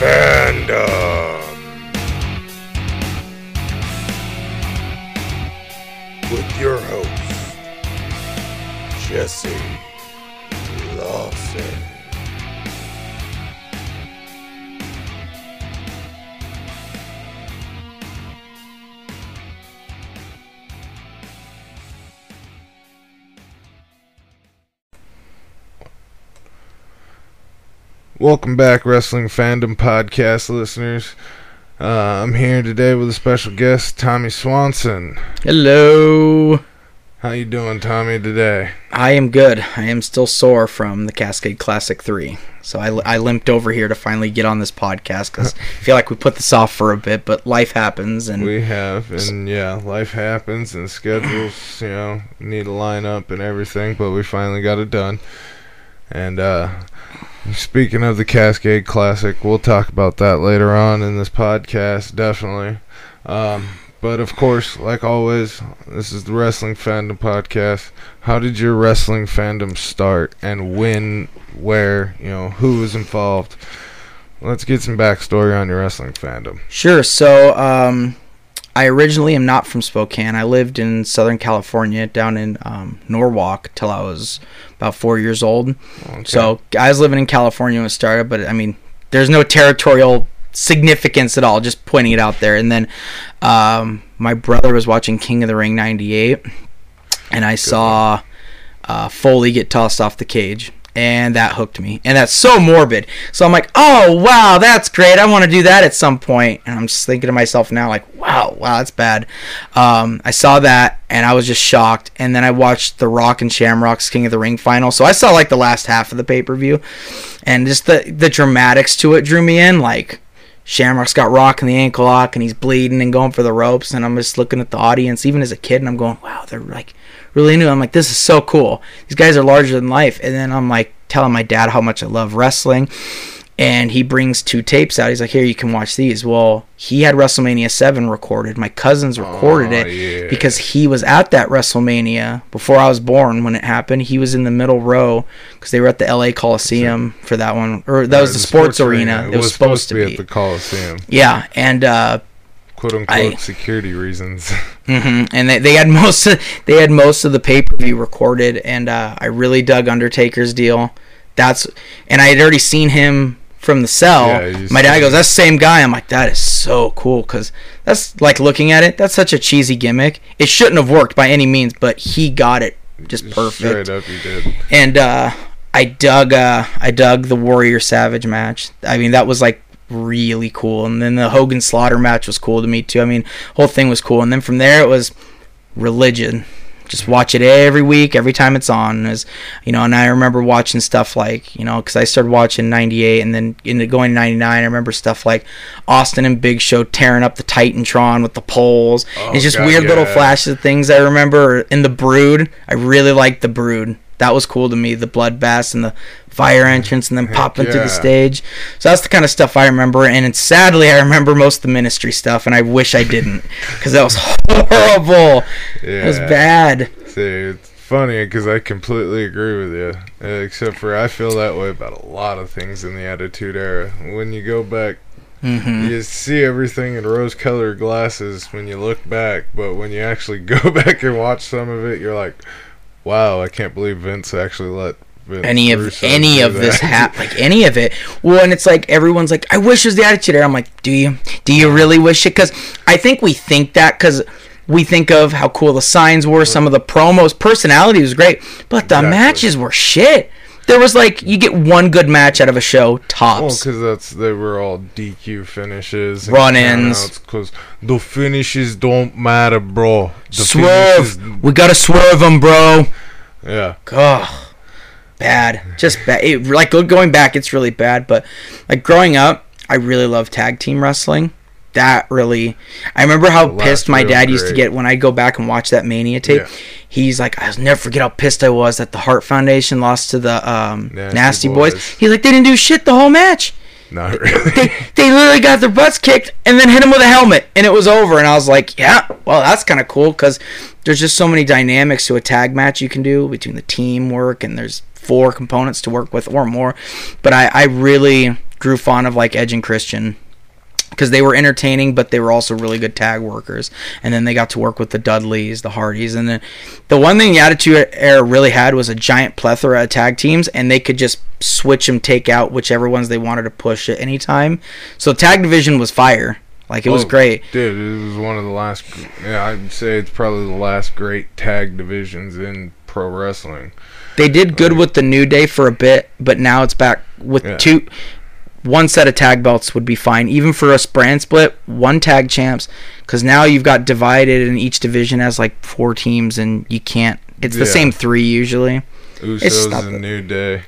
Fandom with your host, Jesse Lawson. Welcome back, Wrestling Fandom Podcast listeners. I'm here today with a special guest, Tommy Swanson. Hello. How you doing, Tommy, today? I am good. I am still sore from the Cascade Classic 3. So I limped over here to finally get on this podcast because I feel like we put this off for a bit, but life happens. And we have, and yeah, life happens and schedules, need to line up and everything, but we finally got it done. And, speaking of the Cascade Classic, we'll talk about that later on in this podcast, definitely. But of course, like always, this is the Wrestling Fandom Podcast. How did your wrestling fandom start, and when, where, who was involved? Let's get some backstory on your wrestling fandom. Sure. So, I originally am not from Spokane. I lived in Southern California, down in Norwalk, till I was about 4 years old. Okay. So I was living in California when it started, but I mean, there's no territorial significance at all, just pointing it out there. And then my brother was watching King of the Ring 98, and I saw Foley get tossed off the cage. And that hooked me. And that's so morbid. So I'm like, oh, wow, that's great. I want to do that at some point. And I'm just thinking to myself now, like, wow, that's bad. I saw that, and I was just shocked. And then I watched The Rock and Shamrock's King of the Ring final. So I saw, like, the last half of the pay-per-view. And just the dramatics to it drew me in. Like, Shamrock's got Rock in the ankle lock, and he's bleeding and going for the ropes. And I'm just looking at the audience, even as a kid, and I'm going, wow, they're, like, really new. I'm like, this is so cool. These guys are larger than life. And then I'm like telling my dad how much I love wrestling, and he brings 2 tapes out. He's like, here, you can watch these. Well, he had WrestleMania 7 recorded. My cousins recorded it because he was at that WrestleMania before I was born when it happened. He was in the middle row because they were at the LA Coliseum for that one, or that was the sports arena. It was supposed to be at the Coliseum. Yeah, and quote-unquote security reasons. Mm-hmm. And they had most of the pay-per-view recorded, and I really dug Undertaker's deal. And I had already seen him from the cell. Yeah, my dad goes, that's the same guy. I'm like, that is so cool, because that's, like, looking at it, that's such a cheesy gimmick. It shouldn't have worked by any means, but he got it just perfect. Straight up, he did. And I dug the Warrior Savage match. I mean, that was, like, really cool. And then the Hogan Slaughter match was cool to me too. I mean, whole thing was cool. And then from there it was religion. Just watch it every week, every time it's on. And I remember watching stuff like, because I started watching 98 and then into going to 99. I remember stuff like Austin and Big Show tearing up the Titantron with the poles. It's just weird little flashes of things I remember. In the Brood, I really liked the Brood. That was cool to me, the bloodbaths and the fire entrance and then popping through the stage. So that's the kind of stuff I remember. And sadly, I remember most of the Ministry stuff, and I wish I didn't, because that was horrible. Yeah. It was bad. See, it's funny because I completely agree with you, except for I feel that way about a lot of things in the Attitude Era. When you go back, you see everything in rose-colored glasses when you look back, but when you actually go back and watch some of it, you're like, wow, I can't believe Vince actually let any of this happen, like any of it. Well, and it's like everyone's like, I wish it was the Attitude Era. I'm like, do you really wish it? Because I think we think that because we think of how cool the signs were, some of the promos, personality was great, but the matches were shit. There was like, you get one good match out of a show, tops. Well, because they were all DQ finishes, run-ins. Because the finishes don't matter, bro. Swerve. We gotta swerve them, bro. Yeah. Ugh. Bad. Just bad. Like, going back, it's really bad. But like growing up, I really loved tag team wrestling. I remember how pissed my dad used to get when I go back and watch that Mania tape. Yeah. He's like, I'll never forget how pissed I was that the Hart Foundation lost to the Nasty Boys. He's like, they didn't do shit the whole match. Not really. They literally got their butts kicked and then hit him with a helmet, and it was over. And I was like, yeah, well, that's kind of cool, because there's just so many dynamics to a tag match you can do between the teamwork, and there's 4 components to work with or more. But I really grew fond of like Edge and Christian because they were entertaining, but they were also really good tag workers. And then they got to work with the Dudleys, the Hardys, and then the one thing the Attitude Era really had was a giant plethora of tag teams, and they could just switch them, take out whichever ones they wanted to push at any time. So the tag division was fire. Like, it was great. Dude, it was one of the last, I'd say it's probably the last great tag divisions in pro wrestling. They did good with the New Day for a bit, but now it's back with one set of tag belts would be fine. Even for a brand split, one tag champs, because now you've got divided and each division has like 4 teams and you can't, it's the same 3 usually. Usos and New Day.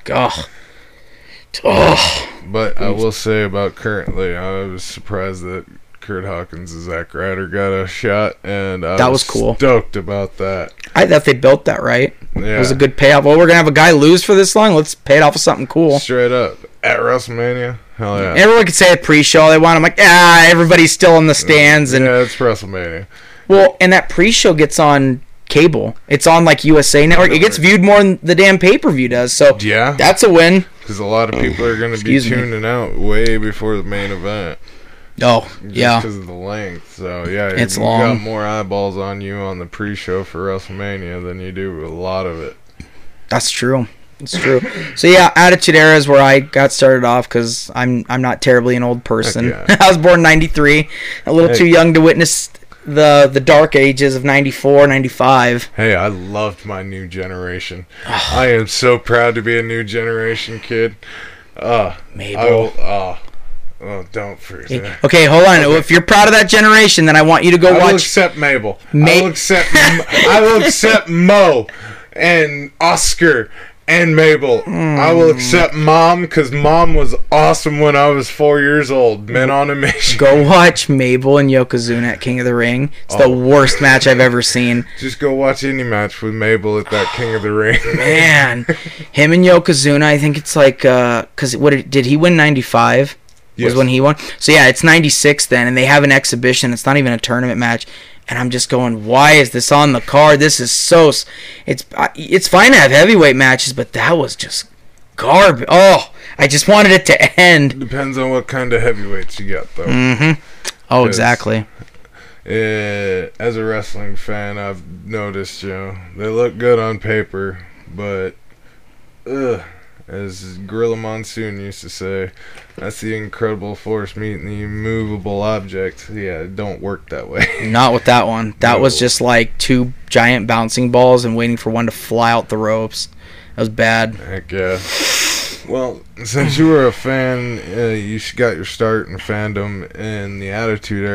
But I will say about currently, I was surprised that Kurt Hawkins and Zack Ryder got a shot, and I was cool. Stoked about that. I thought they built that right. Yeah. It was a good payoff. Well, we're gonna have a guy lose for this long. Let's pay it off with something cool. Straight up at WrestleMania. Hell yeah. Everyone could say a pre-show they want. I'm like, everybody's still in the stands, and it's WrestleMania. Well, and that pre-show gets on cable. It's on like USA Network. It gets viewed more than the damn pay-per-view does. So yeah, that's a win. Because a lot of people are going to be tuning out way before the main event. Oh, yeah. Because of the length. So, yeah, it's you long. got more eyeballs on you on the pre-show for WrestleMania than you do a lot of it. That's true. It's true. So, yeah, Attitude Era is where I got started off because I'm not terribly an old person. Yeah. I was born in 93, a little too young to witness the dark ages of 94, 95. Hey, I loved my new generation. I am so proud to be a new generation kid. Mabel. Don't forget. Okay, hold on. Okay. If you're proud of that generation, then I want you to go watch. I will accept Mabel. I will accept Mo and Oscar and Mabel. I will accept Mom because Mom was awesome when I was 4 years old. Men on a mission. Go watch Mabel and Yokozuna at King of the Ring. It's the worst match I've ever seen. Just go watch any match with Mabel at that King of the Ring. Man, him and Yokozuna, I think it's like, because did he win 95? Yes. Was when he won. So yeah, it's 96 then, and they have an exhibition. It's not even a tournament match. And I'm just going, why is this on the card? This is so... It's fine to have heavyweight matches, but that was just garbage. Oh, I just wanted it to end. Depends on what kind of heavyweights you got, though. Mm-hmm. Oh, exactly. As a wrestling fan, I've noticed, they look good on paper, but... as Gorilla Monsoon used to say, that's the incredible force meeting the immovable object. Yeah, it don't work that way. Not with that one. That was just like 2 giant bouncing balls and waiting for one to fly out the ropes. That was bad. Heck yeah. Well, since you were a fan, you got your start in fandom in the Attitude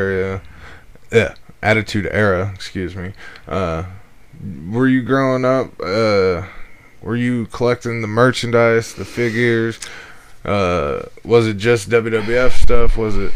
Era, excuse me. Were you growing up... were you collecting the merchandise, the figures? Was it just WWF stuff? Was it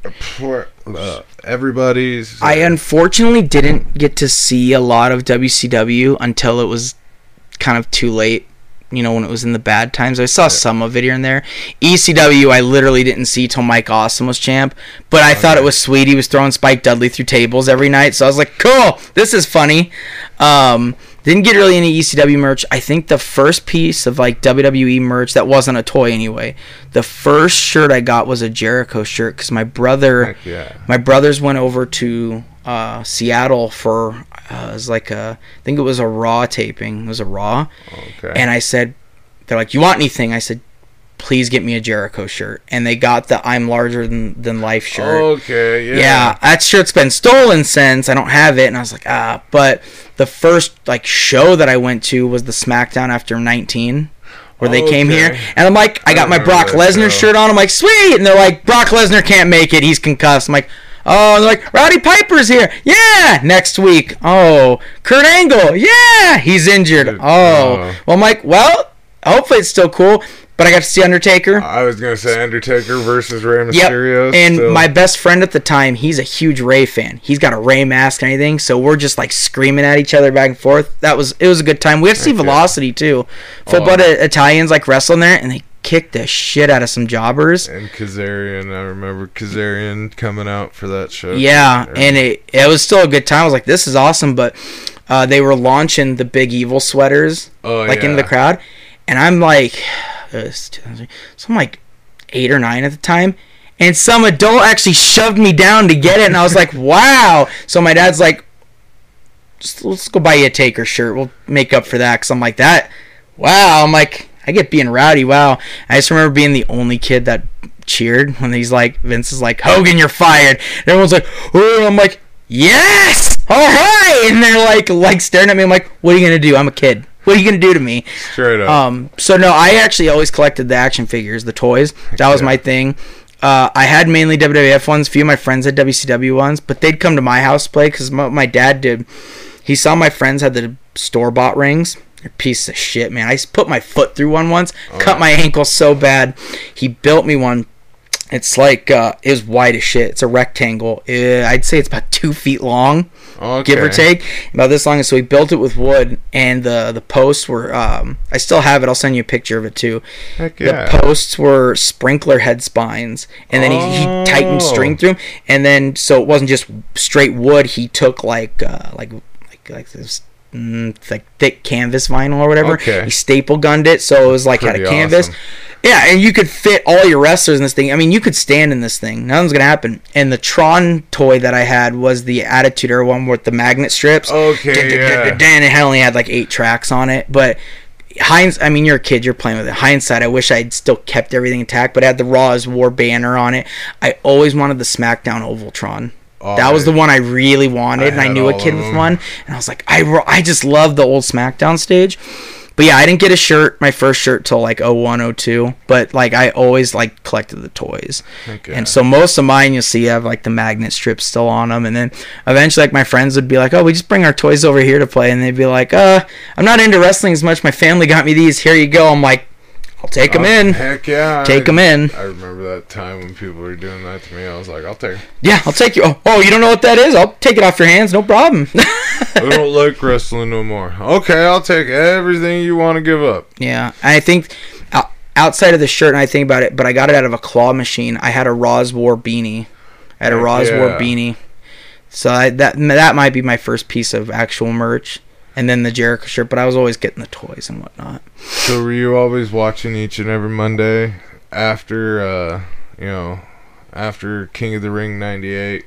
everybody's? I unfortunately didn't get to see a lot of WCW until it was kind of too late. When it was in the bad times. I saw some of it here and there. ECW, I literally didn't see till Mike Awesome was champ. But I thought it was sweet. He was throwing Spike Dudley through tables every night. So I was like, cool, this is funny. Didn't get really any ECW merch. I think the first piece of like WWE merch that wasn't a toy anyway. The first shirt I got was a Jericho shirt because my brothers went over to Seattle for it was like I think it was a Raw taping. It was a Raw, and I said, they're like, you want anything? I said, please get me a Jericho shirt, and they got the I'm larger than life shirt. Okay, yeah, that shirt's been stolen since. I don't have it, and I was like, but the first like show that I went to was the SmackDown after 19. Where they came here, and I'm like, I got my Brock Lesnar shirt on. I'm like, sweet, and they're like, Brock Lesnar can't make it. He's concussed. I'm like, oh, and they're like, Rowdy Piper's here. Yeah, next week. Oh, Kurt Angle. Yeah, he's injured. Oh, well, I'm like, well, hopefully it's still cool. But I got to see Undertaker. I was going to say Undertaker versus Rey Mysterio. Yep. And my best friend at the time, he's a huge Rey fan. He's got a Rey mask and everything, so we're just like screaming at each other back and forth. It was a good time. We got to see Velocity too. Full-blooded Italians like wrestling there, and they kicked the shit out of some jobbers. And Kazarian, I remember Kazarian coming out for that show. Yeah, and it was still a good time. I was like, this is awesome, but they were launching the Big Evil sweaters into the crowd, and I'm like... So I'm like, 8 or 9 at the time. And some adult actually shoved me down to get it, and I was like, wow. So my dad's like, let's go buy you a Taker shirt. We'll make up for that. Because I'm like, that, wow. I'm like, I get being rowdy, wow. I just remember being the only kid that cheered when he's like, Vince is like, Hogan, you're fired. And everyone's like, oh, I'm like, yes, all right. And they're like staring at me. I'm like, what are you going to do? I'm a kid. What are you going to do to me? Straight up. So no, I actually always collected the action figures, the toys. That was my thing. I had mainly WWF ones. A few of my friends had WCW ones, but they'd come to my house to play because my dad did. He saw my friends had the store-bought rings. They're a piece of shit, man. I put my foot through one once, cut my ankle so bad. He built me one. It's like, it was wide as shit. It's a rectangle. I'd say it's about 2 feet long, give or take. About this long. So he built it with wood, and the posts were, I still have it. I'll send you a picture of it, too. Heck yeah. The posts were sprinkler head spines, and then he tightened string through them. And then, so it wasn't just straight wood. He took, like this, like thick canvas vinyl or whatever. He staple gunned it, so it was like Pretty had a canvas. awesome. Yeah, and you could fit all your wrestlers in this thing. I mean, you could stand in this thing. Nothing's gonna happen. And the Tron toy that I had was the Attitude Era one with the magnet strips. Okay, And it only had like 8 tracks on it. But I mean, you're a kid, you're playing with it. Hindsight, I wish I'd still kept everything intact, but it had the Raw as War banner on it. I always wanted the SmackDown Ovaltron. That was the one I really wanted, and I knew a kid with one. And I was like, I just love the old SmackDown stage. But yeah, I didn't get a shirt, my first shirt, till like 01, 02. But like I always like collected the toys. Okay. And so most of mine you'll see have like the magnet strips still on them. And then eventually like my friends would be like, oh, we just bring our toys over here to play. And they'd be like, I'm not into wrestling as much. My family got me these. Here you go. I'm like, I'll take them in. Heck yeah. Take them in. I remember that time when people were doing that to me. I was like, I'll take it. Yeah, I'll take you. Oh, you don't know what that is? I'll take it off your hands. No problem. I don't like wrestling no more. Okay, I'll take everything you want to give up. Yeah, and I think outside of the shirt, and I think about it, but I got it out of a claw machine. I had a Raw's War beanie. War beanie. So that might be my first piece of actual merch. And then the Jericho shirt, but I was always getting the toys and whatnot. So were you always watching each and every Monday after, after King of the Ring 98?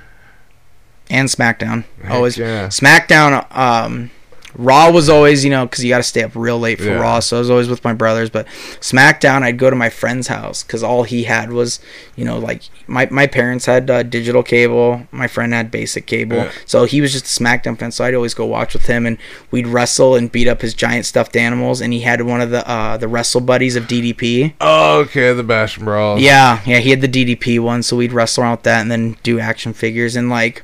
And SmackDown. Heck always. Yeah. SmackDown, Raw was always, because you got to stay up real late for Raw, so I was always with my brothers. But SmackDown, I'd go to my friend's house because all he had was, like my parents had digital cable, my friend had basic cable, so he was just a SmackDown fan. So I'd always go watch with him, and we'd wrestle and beat up his giant stuffed animals. And he had one of the Wrestle Buddies of DDP. Oh, okay, the Bash and Brawl. Yeah, he had the DDP one, so we'd wrestle around with that and then do action figures and like.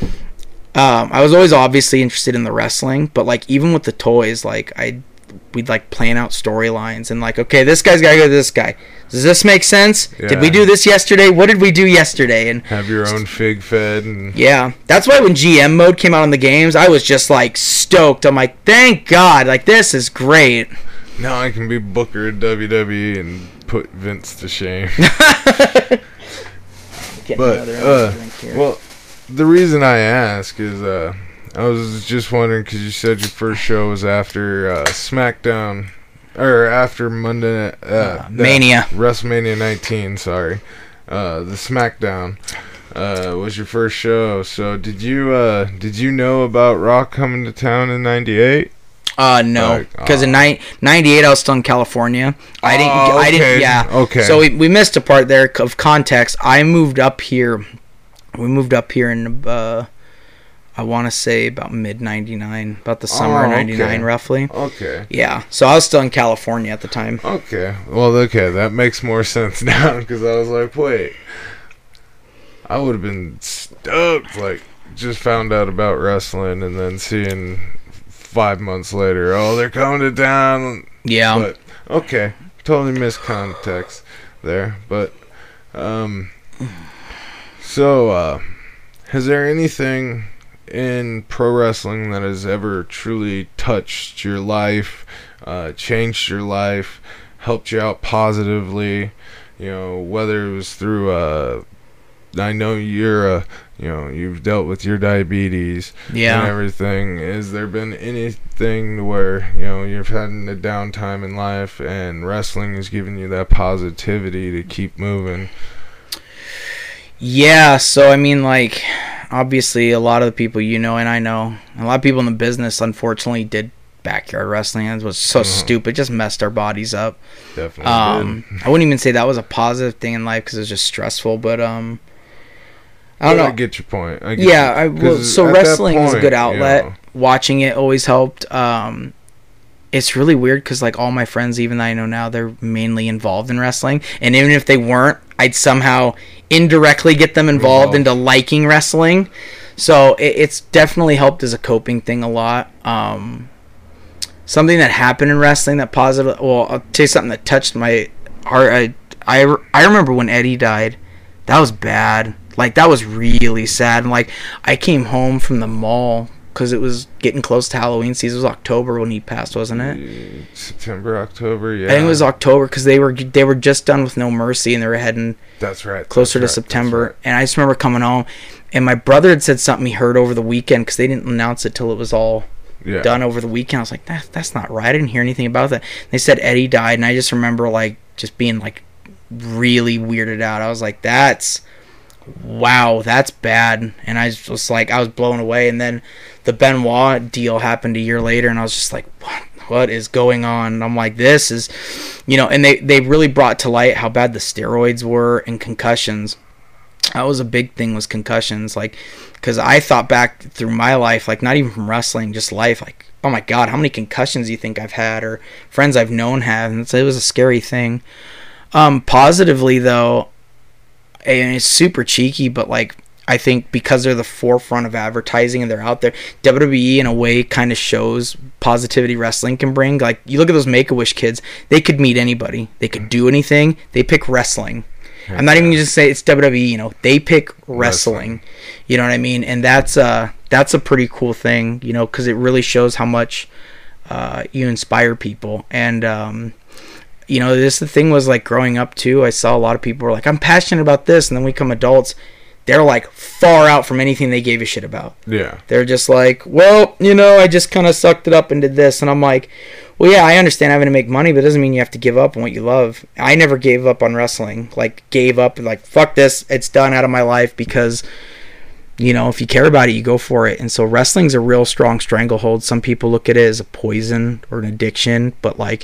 I was always obviously interested in the wrestling, but like even with the toys, like we'd like plan out storylines and like, okay, this guy's gotta go to this guy. Does this make sense? Yeah. Did we do this yesterday? What did we do yesterday? And have your own fig fed. And yeah, that's why when GM mode came out on the games, I was just like stoked. I'm like, thank God, like this is great. Now I can be Booker at WWE and put Vince to shame. Well. The reason I ask is I was just wondering because you said your first show was after SmackDown or after Monday Mania WrestleMania 19. Sorry, the SmackDown was your first show. So did you know about Raw coming to town in '98? No, because in 98 I was still in California. I didn't. Yeah. Okay. So we missed a part there of context. I moved up here. We moved up here in, I want to say about mid-99, about the summer of 99, roughly. Okay. Yeah, so I was still in California at the time. Okay. Well, that makes more sense now, because I was like, wait. I would have been stoked, like, just found out about wrestling, and then seeing 5 months later, oh, they're coming to town. Yeah. But, okay. Totally missed context there, but, So, has there anything in pro wrestling that has ever truly touched your life, changed your life, helped you out positively, whether it was through I know you're you've dealt with your diabetes and everything. Has there been anything where you've had a downtime in life and wrestling has given you that positivity to keep moving? Yeah, so I mean, like, obviously a lot of the people and I know, a lot of people in the business unfortunately did backyard wrestling. It was so stupid, just messed our bodies up. Definitely did. I wouldn't even say that was a positive thing in life because it was just stressful, but I don't know. I get your point. So wrestling is a good outlet. Watching it always helped. It's really weird because, like, all my friends, even that I know now, they're mainly involved in wrestling. And even if they weren't, I'd somehow indirectly get them involved into liking wrestling. So it's definitely helped as a coping thing a lot. Something that happened in wrestling that positive. Well, I'll tell you something that touched my heart. I remember when Eddie died. That was bad. Like, that was really sad. And, like, I came home from the mall because it was getting close to Halloween season. It was October when he passed, wasn't it? September, October, yeah. I think it was October because they were just done with No Mercy and they were heading closer to September. Right. And I just remember coming home and my brother had said something he heard over the weekend because they didn't announce it till it was all done over the weekend. I was like, that's not right. I didn't hear anything about that. They said Eddie died, and I just remember, like, just being, like, really weirded out. I was like, wow, that's bad. And I was like, I was blown away. And then the Benoit deal happened a year later, and I was just like, what is going on? And I'm like, this is, and they really brought to light how bad the steroids were and concussions. That was a big thing, was concussions. Like, because I thought back through my life, like, not even from wrestling, just life, like, oh my God, how many concussions do you think I've had, or friends I've known have? And it was a scary thing. Positively, though, and it's super cheeky, but, like, I think because they're the forefront of advertising and they're out there, WWE in a way kind of shows positivity wrestling can bring. Like, you look at those Make-A-Wish kids, they could meet anybody. They could do anything. They pick wrestling. I'm not even going to say it's WWE, they pick wrestling. You know what I mean? And that's a pretty cool thing, because it really shows how much you inspire people. And, the thing was, like, growing up, too, I saw a lot of people were like, I'm passionate about this. And then we become adults, they're, like, far out from anything they gave a shit about. Yeah. They're just like, well, I just kind of sucked it up and did this. And I'm like, well, yeah, I understand having to make money, but it doesn't mean you have to give up on what you love. I never gave up on wrestling. Like, gave up and, like, fuck this, it's done out of my life, because, if you care about it, you go for it. And so wrestling's a real strong stranglehold. Some people look at it as a poison or an addiction, but, like,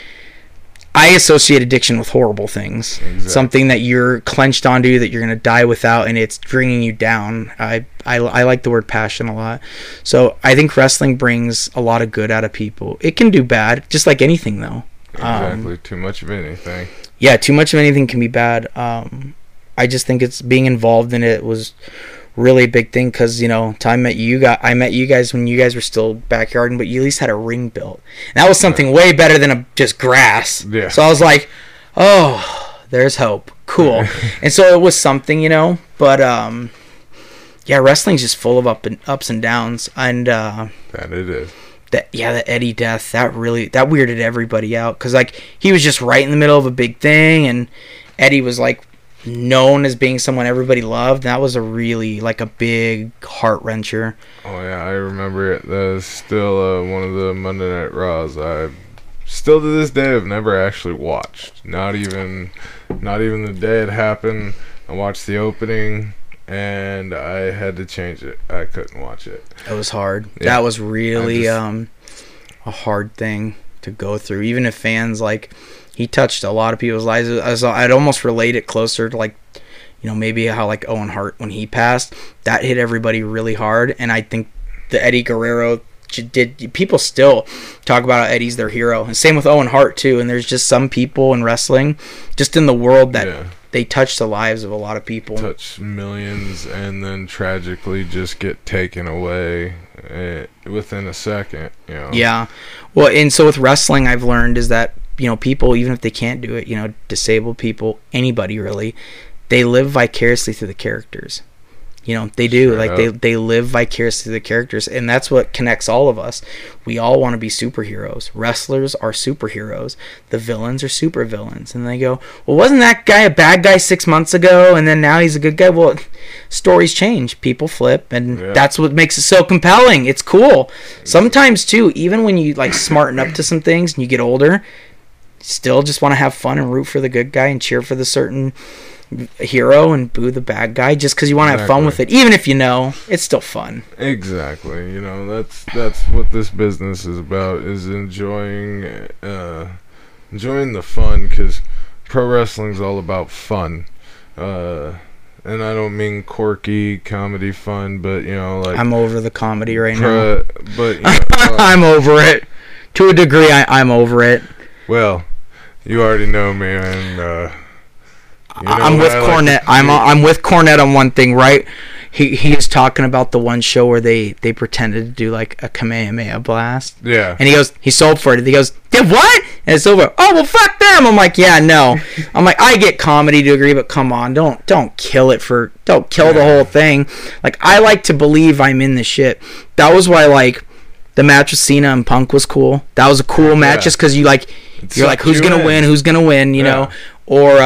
I associate addiction with horrible things. Exactly. Something that you're clenched onto, that you're going to die without, and it's bringing you down. I like the word passion a lot. So I think wrestling brings a lot of good out of people. It can do bad, just like anything, though. Exactly. Too much of anything. Yeah, too much of anything can be bad. I just think it's being involved in it was really a big thing, because I met you guys when you guys were still backyarding, but you at least had a ring built, and that was something way better than just grass. Yeah. So I was like, oh, there's hope. Cool. And so it was something, but wrestling's just full of ups and downs, and that it is. The Eddie death, that weirded everybody out, because, like, he was just right in the middle of a big thing, and Eddie was, like, known as being someone everybody loved. That was a really, like, a big heart wrencher. Oh yeah, I remember it. That is still one of the Monday Night Raws I still to this day have never actually watched. Not even the day it happened. I watched the opening and I had to change it. I couldn't watch it. It was hard. Yeah. That was really a hard thing to go through. Even if fans, like, he touched a lot of people's lives. I'd almost relate it closer to, like, maybe how, like, Owen Hart, when he passed, that hit everybody really hard. And I think the Eddie Guerrero people still talk about how Eddie's their hero. And same with Owen Hart, too. And there's just some people in wrestling, just in the world, that they touch the lives of a lot of people. Touch millions and then tragically just get taken away within a second. Yeah. Well, and so with wrestling, I've learned is that, people, even if they can't do it, disabled people, anybody really, they live vicariously through the characters. You know, they do. Straight Like up. they live vicariously through the characters, and that's what connects all of us. We all want to be superheroes. Wrestlers are superheroes. The villains are supervillains. And they go, well, wasn't that guy a bad guy 6 months ago, and then now he's a good guy? Well, stories change. People flip, and that's what makes it so compelling. It's cool. Sometimes, too, even when you, like, smarten up to some things and you get older, still just want to have fun and root for the good guy and cheer for the certain hero and boo the bad guy just because you want to have fun with it. Even if you know, it's still fun. Exactly. You know, that's what this business is about, is enjoying the fun, because pro wrestling's all about fun. And I don't mean quirky comedy fun, but, you know, like... I'm over the comedy right now. But you know, I'm over it. To a degree, I'm over it. Well, you already know me, and... I'm with Cornette. I'm with Cornette on one thing, right? He's talking about the one show where they pretended to do like a Kamehameha blast. Yeah. And he sold for it. He goes, did what? And it's over. Oh, well, fuck them. I'm like, yeah, no. I'm like, I get comedy to agree, but come on, don't kill the whole thing. Like, I like to believe I'm in the shit. That was why, like, the match with Cena and Punk was cool. That was a cool match just because you're like, who's gonna win? Who's gonna win? You know, or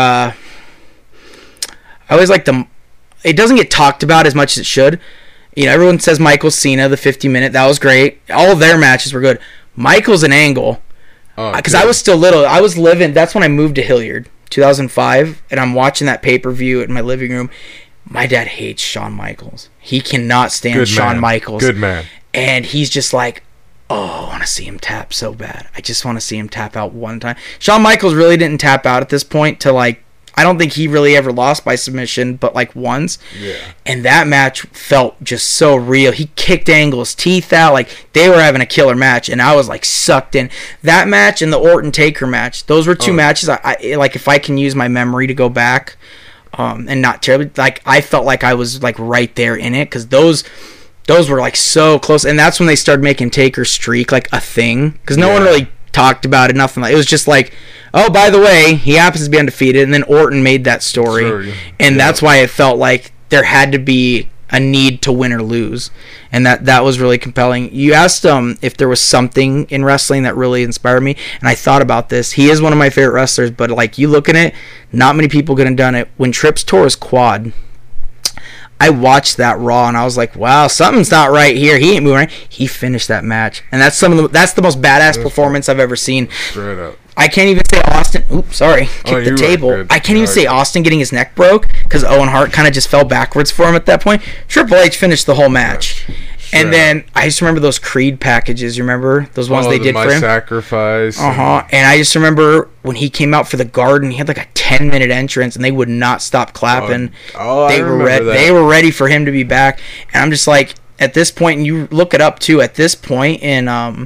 I always like it doesn't get talked about as much as it should. You know, everyone says Michaels Cena, the 50-minute, that was great. All of their matches were good. Michaels and Angle, because I was still little. I was living. That's when I moved to Hilliard, 2005, and I'm watching that pay-per-view in my living room. My dad hates Shawn Michaels. He cannot stand Shawn Michaels. Good man. And he's just like, oh, I want to see him tap so bad. I just want to see him tap out one time. Shawn Michaels really didn't tap out at this point to, like, I don't think he really ever lost by submission, but like once. Yeah. And that match felt just so real. He kicked Angle's teeth out. Like, they were having a killer match, and I was like sucked in. That match and the Orton Taker match, those were two matches. I like, if I can use my memory to go back, and not terribly, like, I felt like I was like right there in it, because those were like so close. And that's when they started making Taker streak like a thing, because no one really talked about it. Nothing. Like, it was just like, oh, by the way, he happens to be undefeated, and then Orton made that story. And that's why it felt like there had to be a need to win or lose, and that was really compelling. You asked if there was something in wrestling that really inspired me, and I thought about this. He is one of my favorite wrestlers, but like, you look at it, not many people could have done it. When Trips tore his quad, I watched that Raw, and I was like, wow, something's not right here. He ain't moving right. He finished that match, and that's the most badass performance I've ever seen. Straight up. I can't even say Austin. Oops, sorry. Kicked the table. I can't even say Austin getting his neck broke, because Owen Hart kind of just fell backwards for him at that point. Triple H finished the whole match. And then I just remember those Creed packages. You remember those ones they did for him? Sacrifice. And I just remember when he came out for the Garden, he had like a 10-minute entrance, and they would not stop clapping. They were ready. They were ready for him to be back. And I'm just like, at this point, and you look it up too. At this point in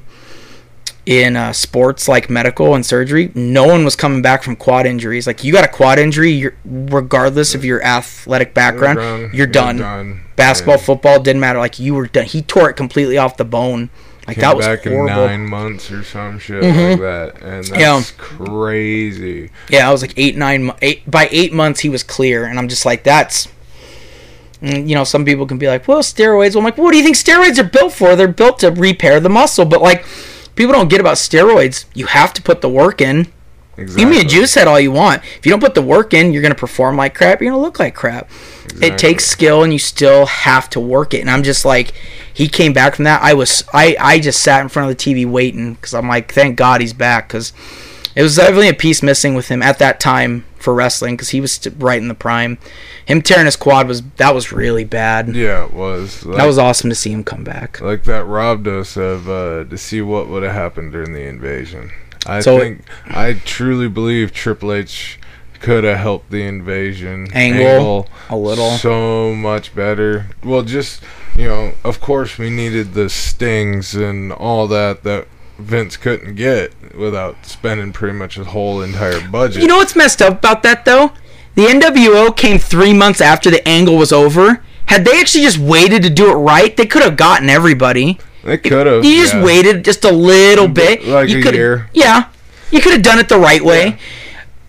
sports like medical and surgery, no one was coming back from quad injuries. Like, you got a quad injury, regardless of your athletic background, you're done. Basketball, football, didn't matter. Like, you were done. He tore it completely off the bone. Like, that was horrible. Back in 9 months or some shit like that, and that's crazy. Yeah, I was like 8 by 8 months he was clear, and I'm just like, that's. You know, some people can be like, well, steroids. Well, I'm like, what do you think steroids are built for? They're built to repair the muscle, but like, people don't get about steroids. You have to put the work in. Exactly. Give me a juice head all you want. If you don't put the work in, you're going to perform like crap. You're going to look like crap. Exactly. It takes skill, and you still have to work it. And I'm just like, he came back from that. I just sat in front of the TV waiting, because I'm like, thank God he's back, because it was definitely a piece missing with him at that time for wrestling, because he was right in the prime. Him tearing his quad was really bad. Yeah, it was. Like, that was awesome to see him come back. Like, that robbed us of to see what would have happened during the invasion. I truly believe Triple H could have helped the invasion angle a little so much better. Well, just, you know, of course we needed the stings and all that Vince couldn't get without spending pretty much his whole entire budget. You know what's messed up about that, though? The NWO came 3 months after the angle was over. Had they actually just waited to do it right, they could have gotten everybody. They could have. You just waited just a little bit. Like a year. Yeah. You could have done it the right way.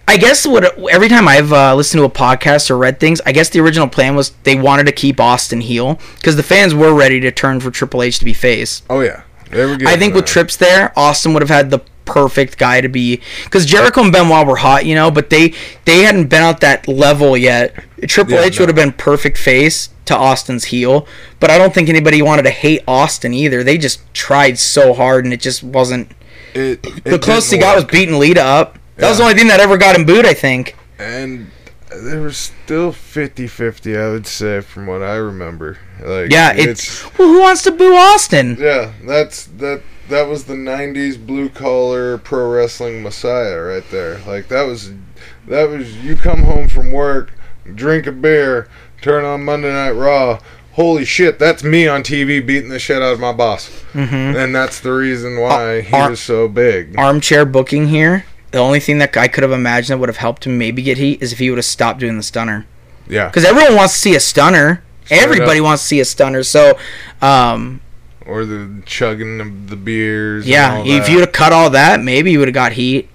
I guess every time I've listened to a podcast or read things, I guess the original plan was they wanted to keep Austin heel because the fans were ready to turn for Triple H to be face. Oh yeah, I think with Trips there, Austin would have had the perfect guy to be, because Jericho and Benoit were hot, but they hadn't been at that level yet. Triple H would have been perfect face to Austin's heel, but I don't think anybody wanted to hate Austin either. They just tried so hard, and it just wasn't. The closest he got was beating Lita up. That was the only thing that ever got him booed, I think. And they were still 50-50, I would say, from what I remember. It's who wants to boo Austin? Yeah, that was the 90s blue collar pro wrestling messiah right there. Like that was you come home from work, drink a beer, turn on Monday Night Raw. Holy shit, that's me on TV beating the shit out of my boss. Mm-hmm. And that's the reason why he was so big. Armchair booking here. The only thing that I could have imagined that would have helped him maybe get heat is if he would have stopped doing the stunner. Yeah. Because everyone wants to see a stunner. Everybody wants to see a stunner. So, or the chugging of the beers. Yeah, and all if that. you would have cut all that, maybe you would have got heat,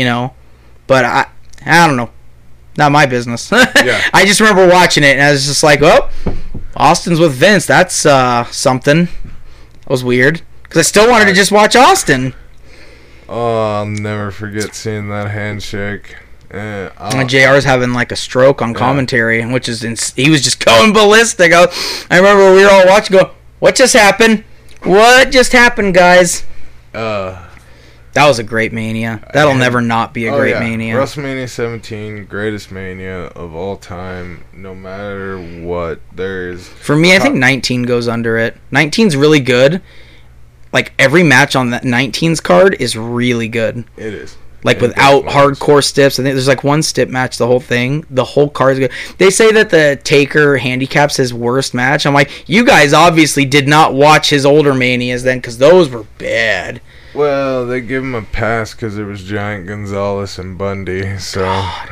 But I don't know. Not my business. Yeah. I just remember watching it, and I was just like, oh, Austin's with Vince. That's something. That was weird. Because I still wanted to just watch Austin. Oh, I'll never forget seeing that handshake. And JR's having like a stroke on commentary, which is he was just going ballistic. I remember we were all watching, go, what just happened? What just happened, guys? That was a great Mania. That'll never not be a great Mania. WrestleMania 17, greatest Mania of all time, no matter what. For me, I think 19 goes under it. 19's really good. Like, every match on that 19's card is really good. It is. Like, without hardcore stips. I think there's like one stip match, the whole thing. The whole card's good. They say that the Taker handicaps his worst match. I'm like, you guys obviously did not watch his older Manias then, because those were bad. Well, they give him a pass because it was Giant Gonzalez and Bundy, so...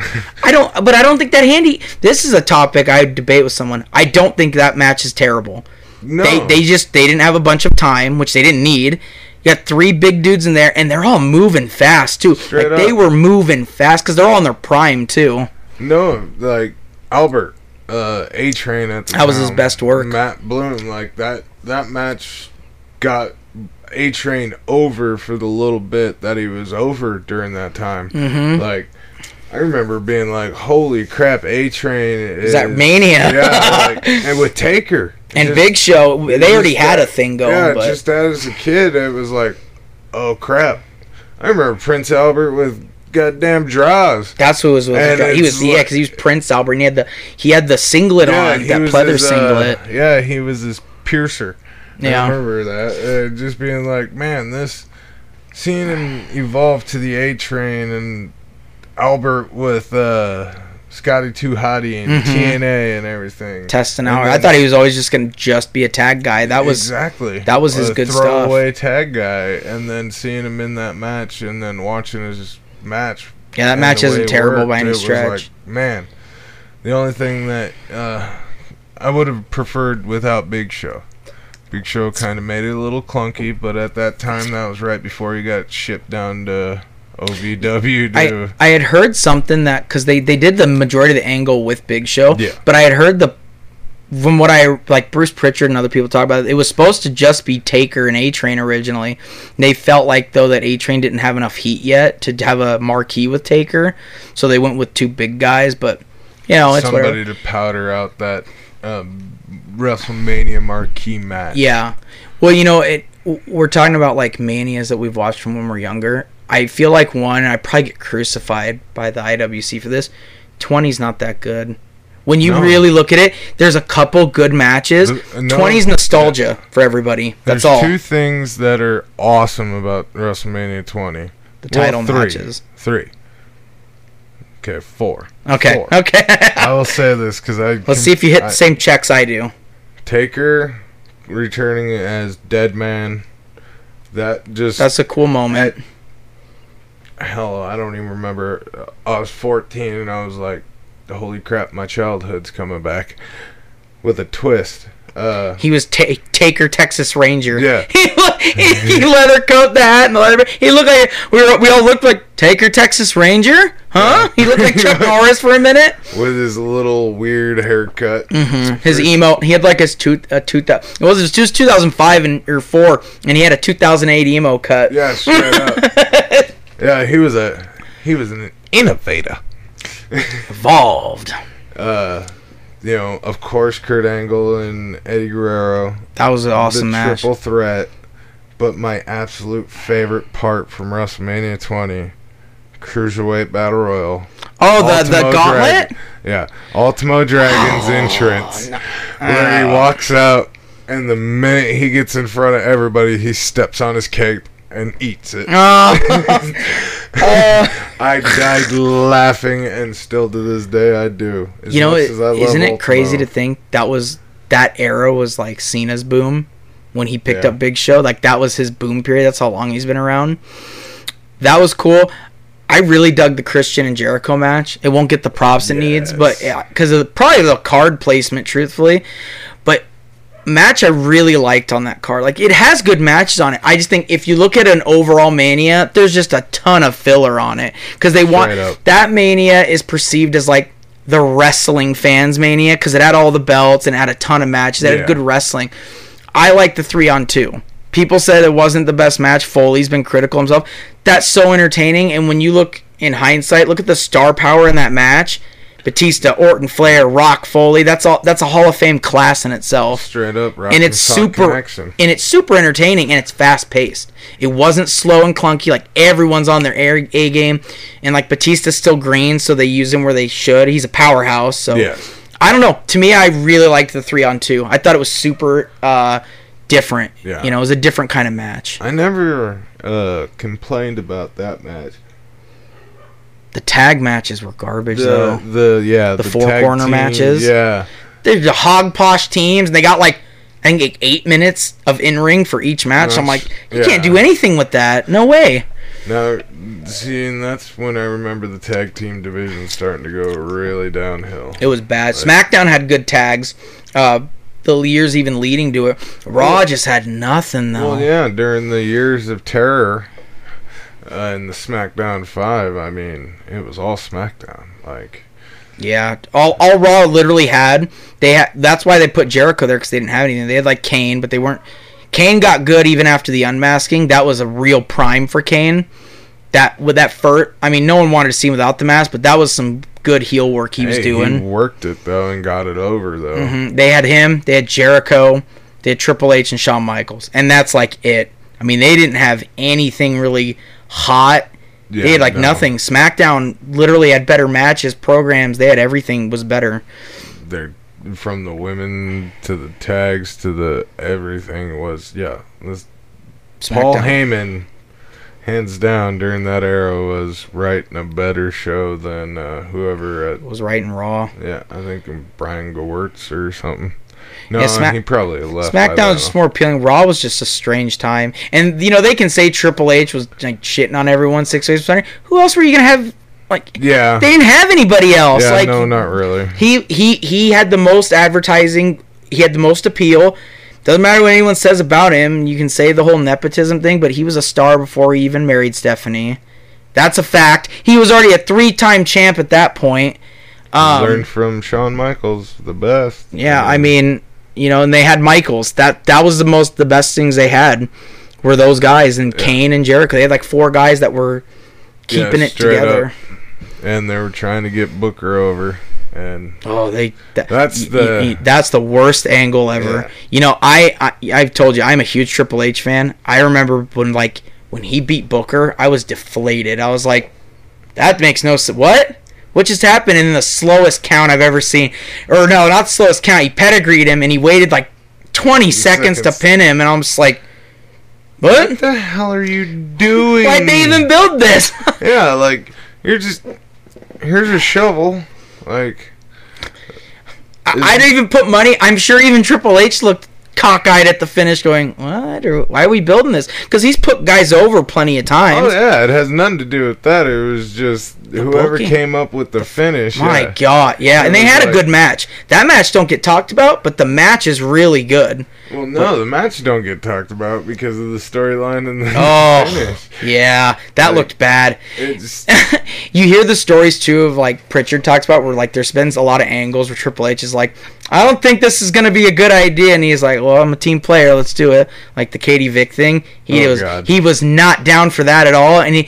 I don't think that this is a topic I debate with someone. I don't think that match is terrible. No. They didn't have a bunch of time, which they didn't need. You got 3 big dudes in there, and they're all moving fast, too. Straight up. They were moving fast, because they're all in their prime, too. No, like, Albert, A-Train at the time. That was his best work. Matt Bloom, like, that match got A-Train over for the little bit that he was over during that time. Mm-hmm. Like, I remember being like, holy crap, A-Train is... that Mania? Yeah, and with Taker. And Big Show, they already had a thing going. Yeah, but just as a kid, it was like, oh crap. I remember Prince Albert with goddamn draws. That's who was with. Because he was Prince Albert, and he had the singlet on, that pleather singlet. He was this piercer. Yeah. I remember that. Just being like, man, seeing him evolve to the A-Train and Albert with Scotty 2 Hotty and TNA and everything. Testing out. I thought he was always just going to be a tag guy. That was his good stuff. Throwaway tag guy. And then seeing him in that match and then watching his match. Yeah, that match isn't terrible by any stretch. Was like, man, the only thing that I would have preferred without Big Show. Big Show kind of made it a little clunky, but at that time, that was right before he got shipped down to OVW. I had heard something that, because they did the majority of the angle with Big Show, but I had heard from what Bruce Pritchard and other people talk about, it was supposed to just be Taker and A-Train originally. They felt like, though, that A-Train didn't have enough heat yet to have a marquee with Taker, so they went with 2 big guys, but, it's somebody whatever. to powder out that WrestleMania marquee match. Yeah. Well, we're talking about, like, Manias that we've watched from when we're younger. I feel like I probably get crucified by the IWC for this. 20's not that good. When you really look at it, there's a couple good matches. 20's nostalgia for everybody. That's all. There's 2 things that are awesome about WrestleMania 20. The title matches. 3. Okay, 4. Okay. 4. Okay. I will say this because Let's see if you hit the same checks I do. Taker returning as Deadman. That's a cool moment. Hell, I don't even remember. I was 14 and I was like, holy crap, my childhood's coming back with a twist. He was Taker, Texas Ranger. Yeah. he leather coat the hat and the leather. He looked like we all looked like Taker, Texas Ranger. Huh? He looked like Chuck Norris for a minute with his little weird haircut. Mm-hmm. His emo. He had like his 2005 or 4, and he had a 2008 emo cut. Yeah, straight up. Yeah, he was an innovator. Evolved. Of course, Kurt Angle and Eddie Guerrero. That was an awesome match. Triple threat. But my absolute favorite part from WrestleMania 20, Cruiserweight Battle Royal. Oh, the gauntlet? Yeah. Ultimo Dragon's entrance. No. Where he walks out, and the minute he gets in front of everybody, he steps on his cape and eats it. I died laughing, and still to this day I do. Isn't it crazy to think that era was like Cena's boom when he picked up Big Show? Like, that was his boom period. That's how long he's been around. That was cool. I really dug the Christian and Jericho match. It won't get the props it needs, but because of probably the card placement, truthfully. But match I really liked on that card. Like, it has good matches on it. I just think if you look at an overall Mania, there's just a ton of filler on it because they want that Mania is perceived as like the wrestling fans Mania because it had all the belts and had a ton of matches. It had good wrestling. I like the 3-on-2. People said it wasn't the best match. Foley's been critical himself. That's so entertaining, and when you look in hindsight, look at the star power in that match. Batista, Orton, Flair, Rock, Foley. That's a Hall of Fame class in itself. Straight up, Rock and it's super entertaining, and it's fast paced. It wasn't slow and clunky. Like, everyone's on their A game, and like Batista's still green, so they use him where they should. He's a powerhouse. So I don't know. To me, I really liked the 3-on-2. I thought it was super different. Yeah. It was a different kind of match. I never complained about that match. The tag matches were garbage, though. The four-corner matches. Yeah. They're the hog-posh teams, and they got, like, I think, like 8 minutes of in-ring for each match. I'm like, you can't do anything with that. No way. Now, see, and that's when I remember the tag team division starting to go really downhill. It was bad. SmackDown had good tags. The years even leading to it. Raw just had nothing, though. Well, yeah, during the years of terror in the SmackDown 5, I mean, it was all SmackDown. Like, yeah, all Raw literally had. That's why they put Jericho there, because they didn't have anything. They had like Kane, but they weren't. Kane got good even after the unmasking. That was a real prime for Kane. I mean, no one wanted to see him without the mask, but that was some good heel work he was doing. He worked it, though, and got it over, though. Mm-hmm. They had him, they had Jericho, they had Triple H and Shawn Michaels, and that's like it. I mean, they didn't have anything really hot. They had nothing. SmackDown literally had better matches, programs. They had everything was better. They're from the women to the tags to the everything was Paul Heyman, hands down, during that era was writing a better show than whoever was writing Raw. Yeah, I think Brian Gewirtz or something. No, he probably left. SmackDown was just more appealing. Raw was just a strange time. And, they can say Triple H was like shitting on everyone 6 days before. Who else were you going to have? Like, they didn't have anybody else. Yeah, no, not really. He had the most advertising. He had the most appeal. Doesn't matter what anyone says about him. You can say the whole nepotism thing, but he was a star before he even married Stephanie. That's a fact. He was already a 3-time champ at that point. Learned from Shawn Michaels, the best. Yeah, I mean, and they had Michaels. That was the best things they had were those guys, and Kane and Jericho. They had like 4 guys that were keeping it together. Up. And they were trying to get Booker over. And that's the worst angle ever. Yeah. I've told you I'm a huge Triple H fan. I remember when he beat Booker, I was deflated. I was like, that makes no sense. What just happened? In the slowest count I've ever seen, or no, not the slowest count. He pedigreed him and he waited like 20 seconds to pin him, and I'm just like, what the hell are you doing? Why'd they even build this? Yeah, like, here's your shovel. Like, I didn't even put money. I'm sure even Triple H looked cockeyed at the finish going, what? Or why are we building this? Because he's put guys over plenty of times. Oh, yeah. It has nothing to do with that. It was just whoever booking. came up with the finish. My yeah. God, yeah, and they was had a like- good match. That match don't get talked about, but the match is really good. Well, no, the match don't get talked about because of the storyline and the Oh, finish. yeah, that Like- looked bad. It's You hear the stories too of like Pritchard talks about where like there's been a lot of angles where Triple H is like, I don't think this is gonna be a good idea, and he's like, well, I'm a team player, let's do it. Like the Katie Vick thing, God. he was not down for that at all, and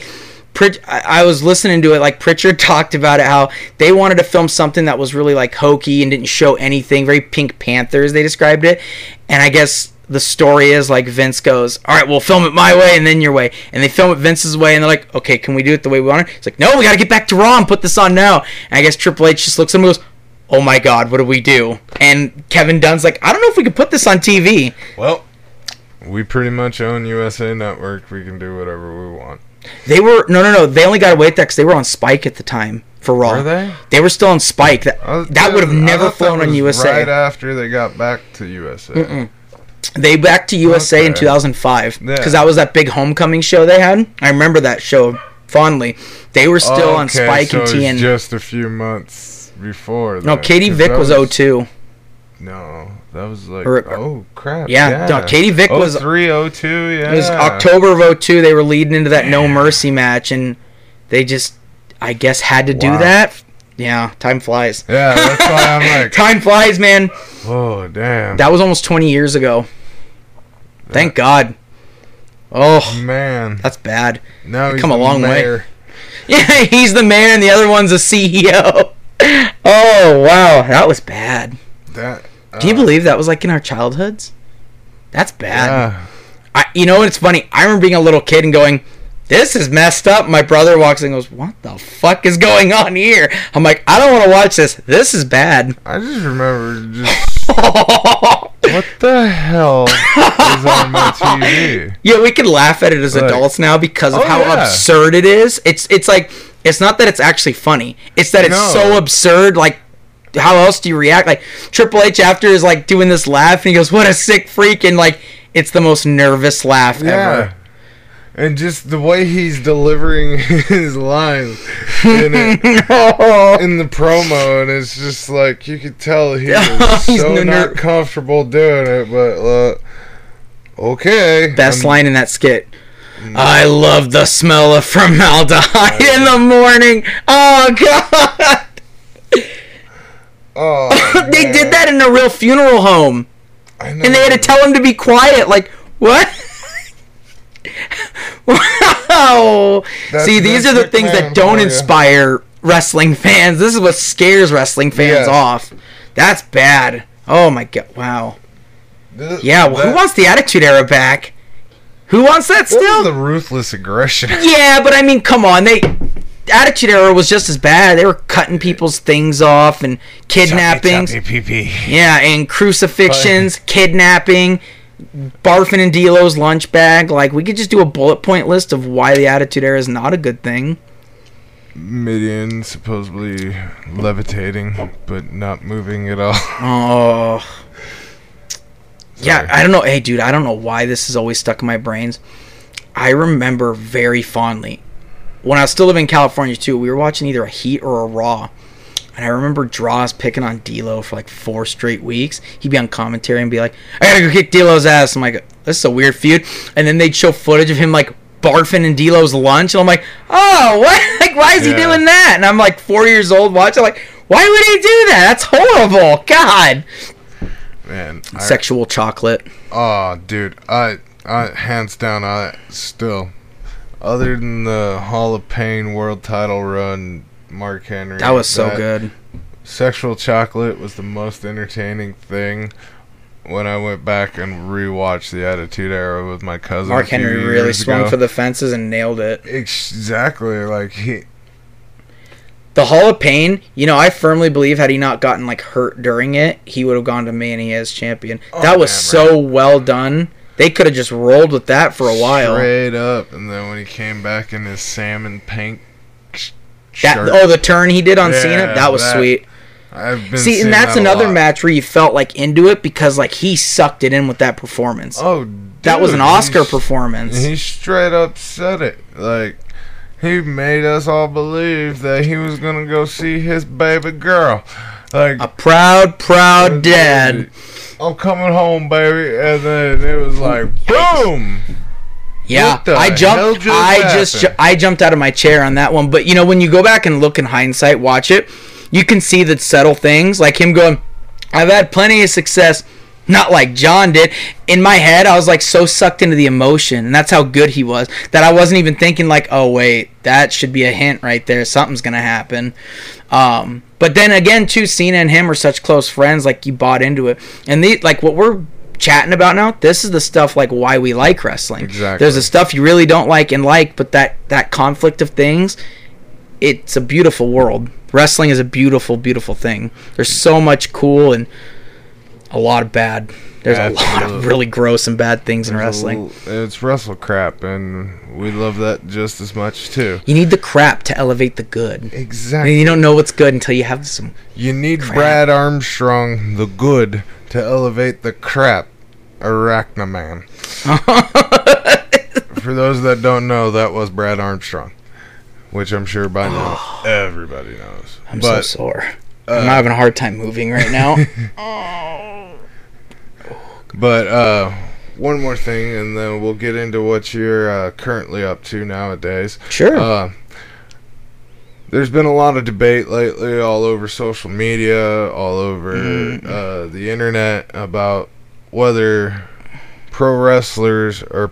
I was listening to it, like Pritchard talked about it, how they wanted to film something that was really like hokey and didn't show anything, very Pink Panthers they described it, and I guess the story is like Vince goes, all right, we'll film it my way and then your way, and they film it Vince's way, and they're like, okay, can we do it the way we want it? It's like, no, we gotta get back to Raw and put this on now. And I guess Triple H just looks at him and goes, oh my God, what do we do? And Kevin Dunn's like, I don't know if we could put this on TV. well, we pretty much own USA Network. We can do whatever we want. They were no. They only got away with that because they were on Spike at the time for Raw. Were they? They were still on Spike. That would have never flown on USA. Right after they got back to USA. They back to USA in Okay. 2005 because Yeah. that was that big homecoming show they had. I remember that show fondly. They were still on Spike so and it was TN. just a few months before. No, then, Katie 'cause Vick that was 02. No, that was like Or- oh crap. Yeah, no, Katie Vick was- 03, 02, yeah. It was October of 02. They were leading into that No Mercy match, and they just, I guess, had to do Wow. that. Yeah, time flies. Yeah, that's why I'm like, Time flies, man. oh damn. That was almost 20 years ago. Thank God. Oh, Man, that's bad. now he's come a the long way. mayor. Yeah, he's the mayor and the other one's a CEO. Oh, wow. That was bad. That. Can you believe that was like in our childhoods? That's bad. Yeah. You know, it's funny. I remember being a little kid and going, this is messed up. My brother walks in and goes, what the fuck is going on here? I'm like, I don't want to watch this. This is bad. I just remember just what the hell is on my TV? Yeah, we can laugh at it as Like- adults now because of Oh, how yeah. absurd it is. It's like, it's not that it's actually funny. It's that it's No. so absurd. Like, how else do you react? Like, Triple H after is like doing this laugh and he goes, what a sick freak. And like, it's the most nervous laugh Yeah. ever. And just the way he's delivering his lines in it. Oh. In the promo, and it's just like you could tell he Yeah, was he's so no not ner- comfortable doing it, but okay. Best I'm- line in that skit. I love the smell of formaldehyde in the morning. Oh, God. Oh, They man. did that in a real funeral home. I know. And they had to tell him to be quiet. Like, what? Wow. That's See, these Vince are the things McMahon that don't for ya. inspire wrestling fans. This is what scares wrestling fans Yeah. off. That's bad. Oh, my God. Wow. Th- Yeah, well, who that- wants the Attitude Era back? Who wants that What still? was the ruthless aggression? Yeah, but I mean, come on. Attitude Era was just as bad. They were cutting people's things off and kidnappings. Choppy, pee-pee. Yeah, and crucifixions, kidnapping, barfing in D'Lo's lunch bag. Like, we could just do a bullet point list of why the Attitude Era is not a good thing. Midian supposedly levitating, but not moving at all. Oh. Yeah, Sorry. I don't know. Hey, dude, I don't know why this is always stuck in my brains. I remember very fondly when I was still living in California too. We were watching either a Heat or a Raw, and I remember Droz picking on D'Lo for like 4 straight weeks. He'd be on commentary and be like, "I gotta go kick D'Lo's ass." I'm like, "This is a weird feud." And then they'd show footage of him like barfing in D'Lo's lunch, and I'm like, "Oh, what? Like, why is he Yeah. doing that?" And I'm like 4 years old watching, like, "Why would he do that? That's horrible." God. Man, Sexual chocolate. oh, dude, I hands down, I still, other than the Hall of Pain world title run, Mark Henry. That was so good. Sexual Chocolate was the most entertaining thing when I went back and rewatched the Attitude Era with my cousin. Mark a few Henry really years swung ago. for the fences and nailed it. Exactly, like The Hall of Pain, you know, I firmly believe had he not gotten like hurt during it, he would have gone to Mania as champion. Oh, that was damn so well done. They could have just rolled with that for a while. straight up, and then when he came back in his salmon pink That, shirt, oh, the turn he did on Yeah, Cena, that was that- sweet. I've been See, seeing and that's that a another lot. match where you felt like into it because like he sucked it in with that performance. Oh, that was an dude, Oscar he performance. He straight up said it. Like, He made us all believe that he was gonna go see his baby girl. Like a proud dad. I'm coming home, baby, and then it was like, boom. Yeah, I jumped out of my chair on that one. But you know, when you go back and look in hindsight, watch it, you can see the subtle things, like him going, "I've had plenty of success." Not like John did. In my head, I was like so sucked into the emotion, and that's how good he was, that I wasn't even thinking like, oh wait, that should be a hint right there. Something's gonna happen. But then again, too, Cena and him are such close friends. Like you bought into it, and like what we're chatting about now, this is the stuff like why we like wrestling. Exactly. There's the stuff you really don't like and like, but that conflict of things, it's a beautiful world. Wrestling is a beautiful, beautiful thing. There's so much cool and a lot of bad. There's a lot of really gross and bad things in wrestling. It's wrestle crap, and we love that just as much too. You need the crap to elevate the good. Exactly. And you don't know what's good until you have some. You need crap. Brad Armstrong, the good, to elevate the crap. Arachnaman. For those that don't know, that was Brad Armstrong, which I'm sure by now everybody knows. I'm so sore. I'm having a hard time moving right now. But one more thing, and then we'll get into what you're currently up to nowadays. Sure. There's been a lot of debate lately all over social media, all over the internet about whether pro wrestlers or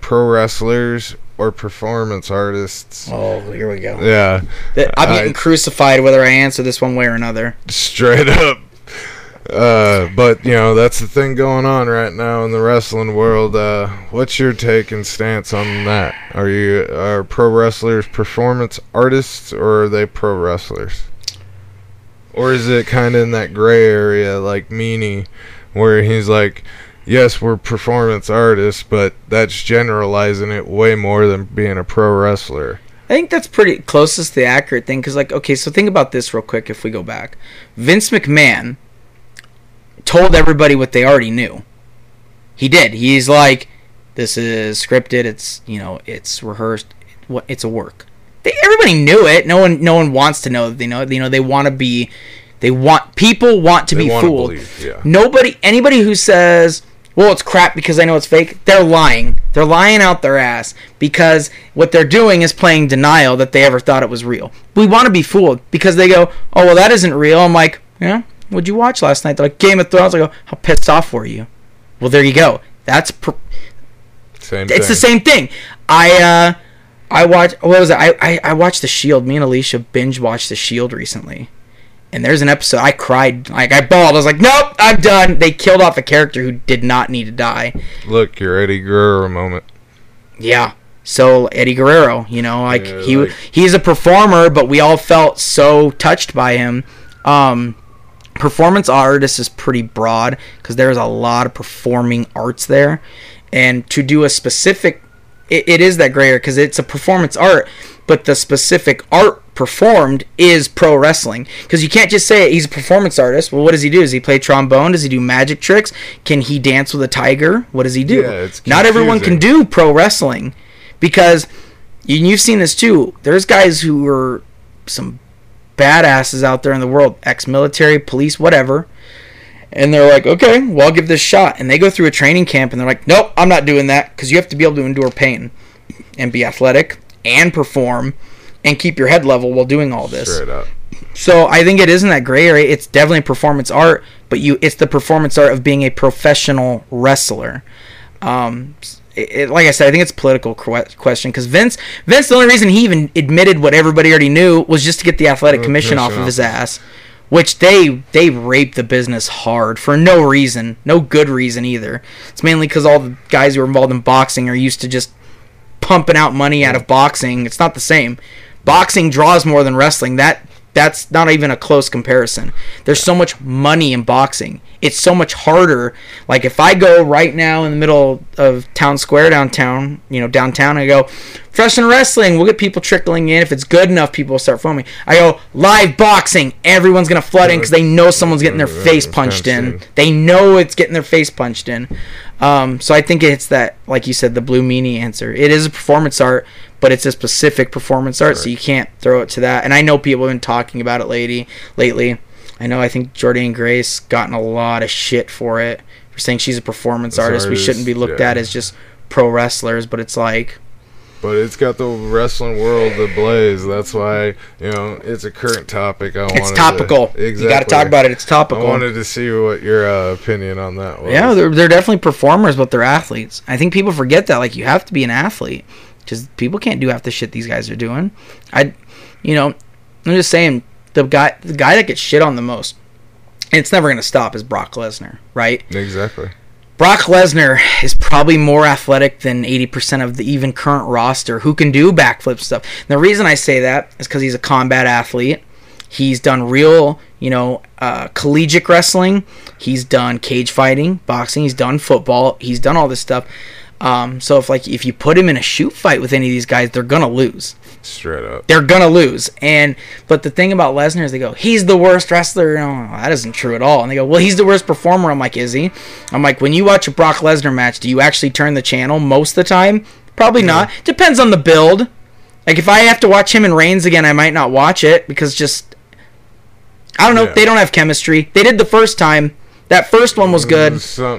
performance artists. Oh, here we go. Yeah. I'm getting crucified whether I answer this one way or another. Straight up. But, you know, that's the thing going on right now in the wrestling world. What's your take and stance on that? Are pro wrestlers performance artists, or are they pro wrestlers? Or is it kind of in that gray area like Meanie, where he's like, yes, we're performance artists, but that's generalizing it way more than being a pro wrestler. I think that's pretty closest to the accurate thing, because, like, okay, so think about this real quick if we go back. Vince McMahon told everybody what they already knew. He did. He's like, this is scripted, it's, you know, it's rehearsed, it's a work. Everybody knew it. No one wants to know that they know it. You know, people want to be fooled. Anybody who says, well, it's crap because I know it's fake, they're lying. They're lying out their ass, because what they're doing is playing denial that they ever thought it was real. We want to be fooled because they go, oh, well, that isn't real. I'm like, yeah, what'd you watch last night? They're like, Game of Thrones. I go, how pissed off were you? Well, there you go. It's the same thing. I watched, what was it? I watched The Shield. Me and Alicia binge watched The Shield recently. And there's an episode, I cried, like I bawled. I was like, nope, I'm done. They killed off a character who did not need to die. Look, your Eddie Guerrero moment. Yeah. So Eddie Guerrero, you know, like he's a performer, but we all felt so touched by him. Performance artist is pretty broad, because there's a lot of performing arts there. And to do a specific, it is that gray area, because it's a performance art, but the specific art performed is pro wrestling, because you can't just say he's a performance artist. Well, what does he do? Does he play trombone? Does he do magic tricks? Can he dance with a tiger? What does he do? Yeah, it's not everyone can do pro wrestling, because you've seen this too. There's guys who are some badasses out there in the world, ex-military, police, whatever, and they're like, okay, well, I'll give this a shot, and they go through a training camp and they're like, nope, I'm not doing that, because you have to be able to endure pain and be athletic and perform and keep your head level while doing all this. Straight up. So I think it is in that gray area. It's definitely performance art, but it's the performance art of being a professional wrestler. Like I said, I think it's a political question, because Vince, the only reason he even admitted what everybody already knew was just to get the athletic commission off of his ass, which they raped the business hard for no reason, no good reason either. It's mainly because all the guys who are involved in boxing are used to just pumping out money out of boxing. It's not the same. Boxing draws more than wrestling. That's not even a close comparison. There's so much money in boxing. it's so much harder. Like if I go right now in the middle of town square downtown, I go professional wrestling, we'll get people trickling in. If it's good enough, people will start filming. I go live boxing, everyone's gonna flood in because they know someone's getting their face punched in. They know it's getting their face punched in. So I think it's that, like you said, the Blue Meanie answer. It is a performance art, but it's a specific performance art, so you can't throw it to that. And I know people have been talking about it lately. I think Jordynne Grace gotten a lot of shit for it. For saying she's a performance artist. We shouldn't be looked at as just pro wrestlers, but it's like... But it's got the wrestling world ablaze. That's why, it's a current topic. It's topical. Exactly. You got to talk about it. It's topical. I wanted to see what your opinion on that was. Yeah, they're definitely performers, but they're athletes. I think people forget that. Like, you have to be an athlete. Because people can't do half the shit these guys are doing. I'm just saying, the guy that gets shit on the most, and it's never going to stop, is Brock Lesnar, right? Exactly. Brock Lesnar is probably more athletic than 80% of the even current roster who can do backflip stuff. And the reason I say that is because he's a combat athlete. He's done real, collegiate wrestling. He's done cage fighting, boxing. He's done football. He's done all this stuff. So if you put him in a shoot fight with any of these guys, they're gonna lose. Straight up. They're gonna lose. But the thing about Lesnar is they go, he's the worst wrestler. That isn't true at all. And they go, well, he's the worst performer. I'm like, is he? I'm like, when you watch a Brock Lesnar match, do you actually turn the channel most of the time? Probably not. Depends on the build. Like if I have to watch him in Reigns again, I might not watch it because I don't know. They don't have chemistry. They did the first time. That first one was good.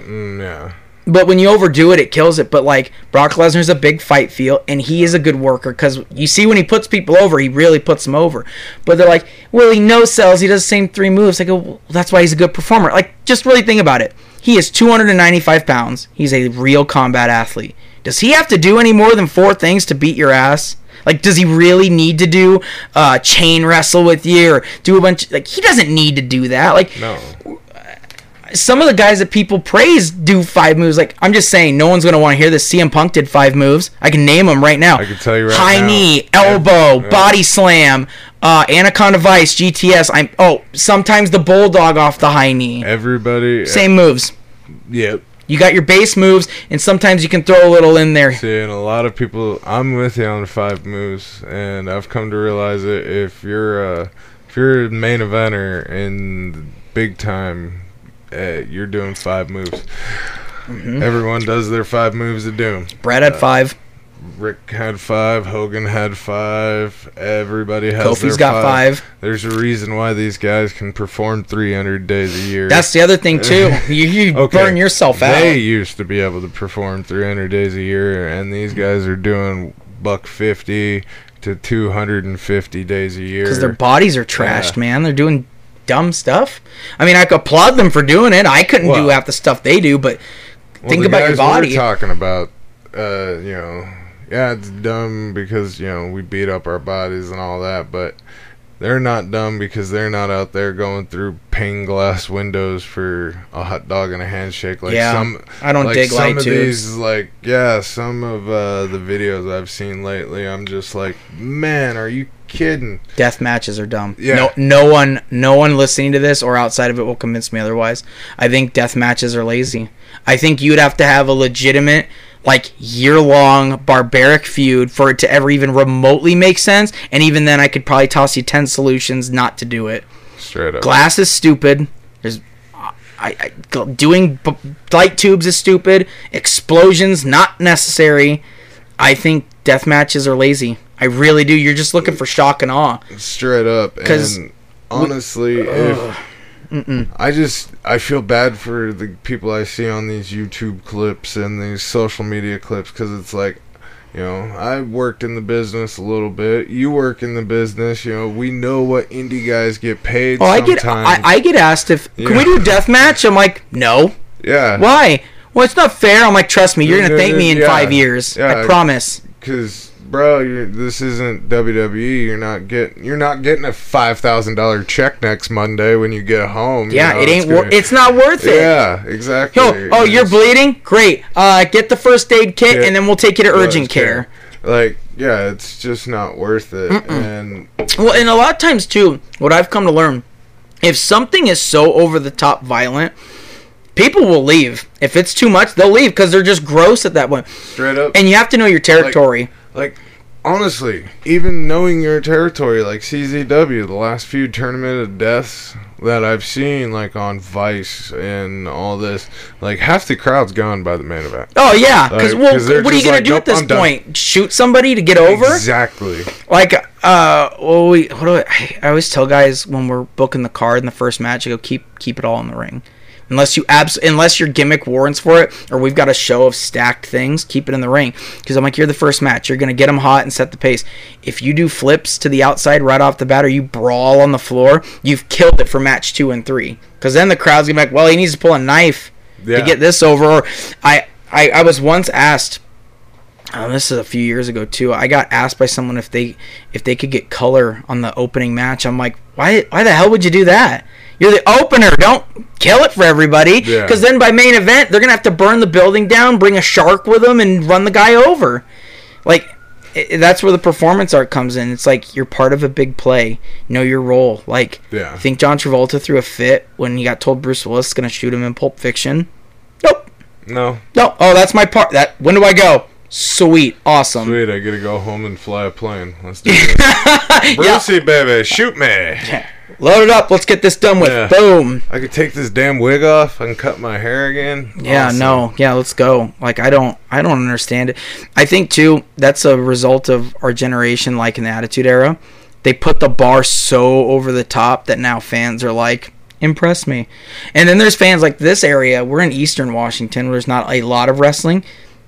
But when you overdo it, it kills it. But, like, Brock Lesnar's a big fight feel, and he is a good worker. Because you see when he puts people over, he really puts them over. But they're like, well, he no-sells. He does the same 3 moves. I go, well, that's why he's a good performer. Like, just really think about it. He is 295 pounds. He's a real combat athlete. Does he have to do any more than 4 things to beat your ass? Like, does he really need to do chain wrestle with you or do a bunch... Like, he doesn't need to do that. Like, no. Some of the guys that people praise do 5 moves. Like, I'm just saying, no one's going to want to hear this. CM Punk did 5 moves. I can name them right now. I can tell you right High now. knee, elbow, body slam, Anaconda Vice, GTS. Sometimes the Bulldog off the high knee. Everybody. Same moves. Yep. You got your base moves, and sometimes you can throw a little in there. See, and a lot of people, I'm with you on the 5 moves, and I've come to realize it. If you're a main eventer in big time, you're doing 5 moves. Mm-hmm. Everyone does their 5 moves of doom. Brad had 5. Rick had 5. Hogan had 5. Everybody has Kofi's got 5. There's a reason why these guys can perform 300 days a year. That's the other thing, too. You burn yourself out. They used to be able to perform 300 days a year, and these guys are doing $150 to 250 days a year. Because their bodies are trashed, man. They're doing dumb stuff. I mean, I could applaud them for doing it. I couldn't do half the stuff they do, but think about your body. We're talking about, it's dumb because, we beat up our bodies and all that, but they're not dumb because they're not out there going through pane glass windows for a hot dog and a handshake. Like I don't dig light tubes. Some of the videos I've seen lately, I'm just like, man, are you kidding? Death matches are dumb. Yeah. No one listening to this or outside of it will convince me otherwise. I think death matches are lazy. I think you'd have to have a legitimate, like, year-long barbaric feud for it to ever even remotely make sense, and even then I could probably toss you 10 solutions not to do it. Straight up. Glass is stupid. There's doing light tubes is stupid. Explosions not necessary. I think death matches are lazy. I really do. You're just looking for shock and awe. Straight up. And honestly, I feel bad for the people I see on these YouTube clips and these social media clips, because it's like, I worked in the business a little bit. You work in the business. We know what indie guys get paid. Oh, I get asked can we do a death match? I'm like, no. Yeah. Why? Well, it's not fair. I'm like, trust me, you're gonna thank me in 5 years. Yeah, I promise. Because, bro, this isn't WWE. You're not getting a $5,000 check next Monday when you get home. Yeah, it's not worth it. Yeah, exactly. You're bleeding? Great. Get the first aid kit, and then we'll take you to urgent care. Like, yeah, it's just not worth it. And a lot of times too, what I've come to learn, if something is so over the top violent, people will leave. If it's too much, they'll leave because they're just gross at that point. Straight up. And you have to know your territory. Like honestly, even knowing your territory, like CZW, the last few Tournament of Deaths that I've seen, like on Vice and all this, like half the crowd's gone by the main event. Oh yeah, because Like, what are you gonna do at this point? Shoot somebody to get over? Exactly. Like, I always tell guys when we're booking the card in the first match, I go keep it all in the ring. Unless your gimmick warrants for it, or we've got a show of stacked things, keep it in the ring. Because I'm like, you're the first match. You're going to get them hot and set the pace. If you do flips to the outside right off the bat, or you brawl on the floor, you've killed it for match 2 and 3. Because then the crowd's going to be like, well, he needs to pull a knife to get this over. Or I was once asked, this is a few years ago too, I got asked by someone if they could get color on the opening match. I'm like, why the hell would you do that? You're the opener. Don't kill it for everybody. Because then by main event, they're going to have to burn the building down, bring a shark with them, and run the guy over. Like, that's where the performance art comes in. It's like you're part of a big play. Know your role. Like, I think John Travolta threw a fit when he got told Bruce Willis is going to shoot him in Pulp Fiction. Nope. No. Oh, that's my part. When do I go? Sweet. Awesome. Sweet. I get to go home and fly a plane. Let's do this. Brucey, baby. Shoot me. Yeah. Load it up. Let's get this done with. Yeah. Boom. I could take this damn wig off. I can cut my hair again. Yeah, awesome. No. Yeah, let's go. Like, I don't understand it. I think, too, that's a result of our generation, like in the Attitude Era. They put the bar so over the top that now fans are like, impress me. And then there's fans like this area. We're in Eastern Washington, where there's not a lot of wrestling.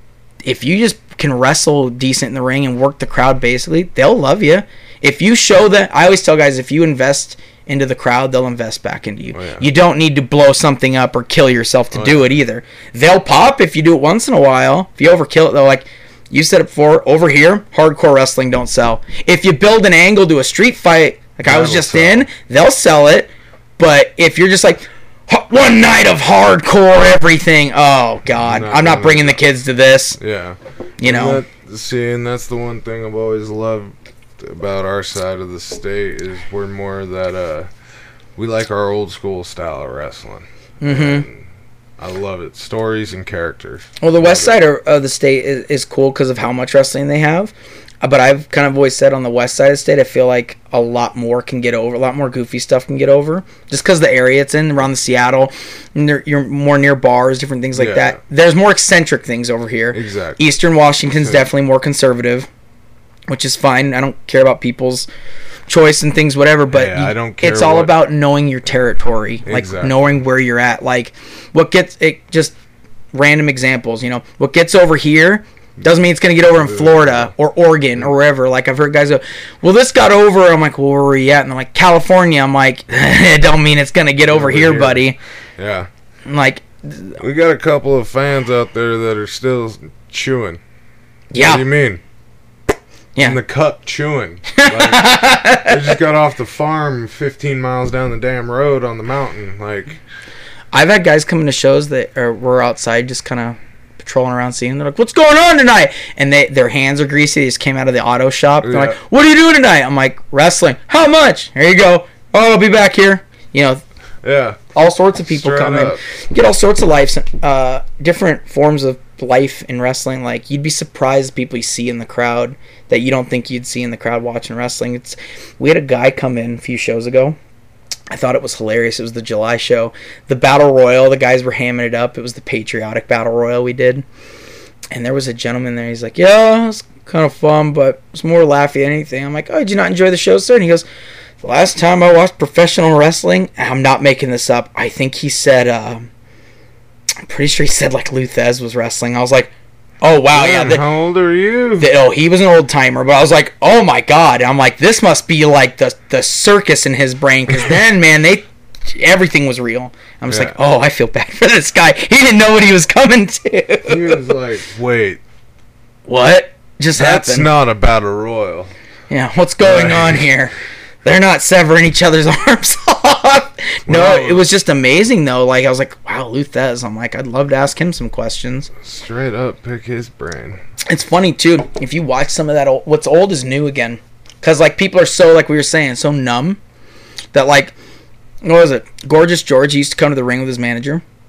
If you just can wrestle decent in the ring and work the crowd, basically, they'll love you. If you show that, I always tell guys, if you invest into the crowd, they'll invest back into you. Oh, yeah. You don't need to blow something up or kill yourself to do it either. They'll pop if you do it once in a while. If you overkill it, they're like, you said it before, over here, hardcore wrestling don't sell. If you build an angle to a street fight, like I was just in, they'll sell it. But if you're just like, one night of hardcore everything, oh, God, I'm not bringing the kids to this. Yeah. You know? And that's the one thing I've always loved about our side of the state is we're more that we like our old school style of wrestling. Mm-hmm. I love it. Stories and characters. Well, the west side of the state is cool because of how much wrestling they have. But I've kind of always said on the west side of the state, I feel like a lot more can get over. A lot more goofy stuff can get over. Just because the area it's in, around the Seattle, and you're more near bars, different things like that. There's more eccentric things over here. Exactly. Eastern Washington's definitely more conservative, which is fine. I don't care about people's choice and things, whatever, but I don't care. It's all about knowing your territory, like knowing where you're at. Like, what gets it, just random examples, what gets over here doesn't mean it's going to get over in Florida or Oregon or wherever. Like, I've heard guys go, well, this got over. I'm like, well, where were you at? And they're like, California. I'm like, it don't mean it's going to get over here, buddy. Yeah. I'm like, we got a couple of fans out there that are still chewing. Yeah. What do you mean? Yeah. In the cup chewing. Like, they just got off the farm 15 miles down the damn road on the mountain. Like, I've had guys come into shows that were outside just kind of patrolling around seeing. They're like, what's going on tonight? And their hands are greasy. They just came out of the auto shop. They're like, what are you doing tonight? I'm like, wrestling. How much? Here you go. Oh, I'll be back here. Yeah. All sorts of people come in. Get all sorts of lives, different forms of life in wrestling. Like, you'd be surprised people you see in the crowd that you don't think you'd see in the crowd watching wrestling. We had a guy come in a few shows ago. I thought it was hilarious. It was the July show. The Battle Royal, the guys were hamming it up. It was the patriotic Battle Royal we did. And there was a gentleman there. He's like, yeah, it was kind of fun, but it was more laughy than anything. I'm like, oh, did you not enjoy the show, sir? And he goes, the last time I watched professional wrestling, I'm not making this up, I think he said, I'm pretty sure he said, like, Lou Thez was wrestling. I was like, oh, wow, yeah. How old are you? He was an old timer, but I was like, oh, my God. And I'm like, this must be, like, the circus in his brain, because then, man, everything was real. I'm just like, oh, I feel bad for this guy. He didn't know what he was coming to. He was like, wait. What just happened? That's not a battle royal. Yeah, what's going on here? They're not severing each other's arms off. No, it was just amazing, though. Like, I was like, wow, Lou Thez. I'm like, I'd love to ask him some questions. Straight up, pick his brain. It's funny, too, if you watch some of that what's old is new again. Because, like, people are so, like we were saying, so numb that, like, what was it? Gorgeous George, he used to come to the ring with his manager.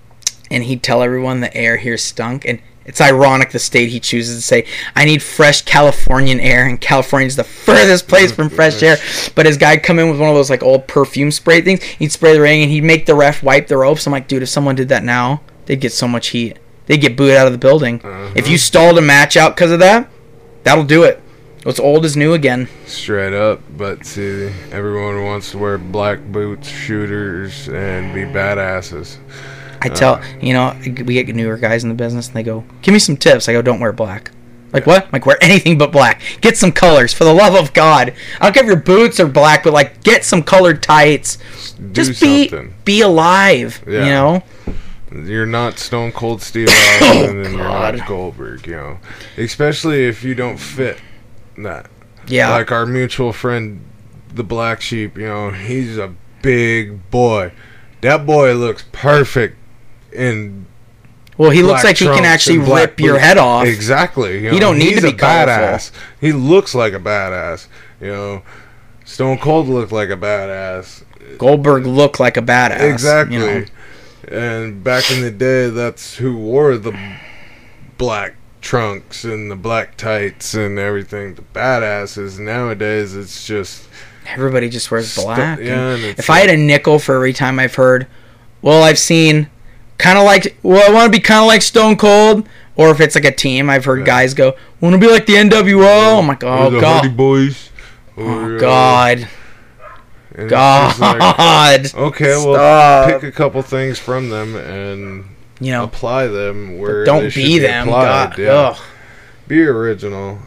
and he'd tell everyone the air here stunk. And it's ironic the state he chooses to say, I need fresh Californian air, and California's the furthest place from fresh air. But his guy'd come in with one of those like old perfume spray things. He'd spray the ring, and he'd make the ref wipe the ropes. I'm like, dude, if someone did that now, they'd get so much heat. They'd get booed out of the building. If you stalled a match out because of that, that'll do it. What's old is new again. Straight up. But see, everyone wants to wear black boots, shooters, and be badasses. I tell, we get newer guys in the business, and they go, give me some tips. I go, don't wear black. Like, what? Like, wear anything but black. Get some colors, for the love of God. I don't care if your boots are black, but, like, get some colored tights. Just be alive, You're not Stone Cold Steve Austin, and you're not Goldberg, Especially if you don't fit that. Yeah. Like our mutual friend, the Black Sheep, he's a big boy. That boy looks perfect well, he looks like he can actually rip your head off. Exactly. You don't need to be badass. He looks like a badass. Stone Cold looked like a badass. Goldberg looked like a badass. Exactly. And back in the day, that's who wore the black trunks and the black tights and everything. The badasses. Nowadays, it's just... Everybody just wears black. If I had a nickel for every time I've heard, I've seen kind of like, I want to be kind of like Stone Cold, or if it's like a team, I've heard guys go, want to be like the NWO. I'm like, oh, the God. Hardy Boys. Oh, God. God. Like, okay, well, pick a couple things from them and apply them where don't they should be them. Applied. God. Yeah. Be original.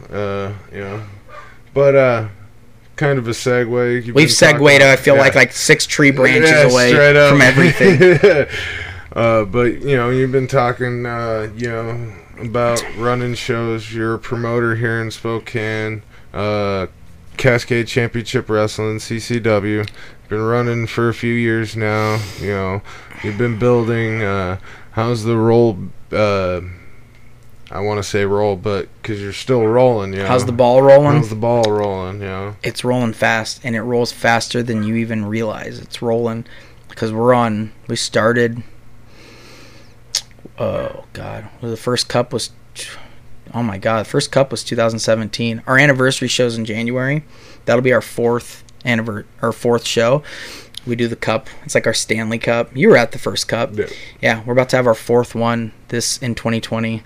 But kind of a segue. We've segued, I feel like 6 tree branches away from everything. But you've been talking about running shows. You're a promoter here in Spokane, Cascade Championship Wrestling, CCW. Been running for a few years now. You've been building. How's the roll? I want to say roll, but because you're still rolling, How's the ball rolling? How's the ball rolling, It's rolling fast, and it rolls faster than you even realize. It's rolling because we started, oh, God. The first cup was, oh, my God. The first cup was 2017. Our anniversary show's in January. That'll be our fourth show. We do the cup. It's like our Stanley Cup. You were at the first cup. Yeah, we're about to have our fourth one in 2020.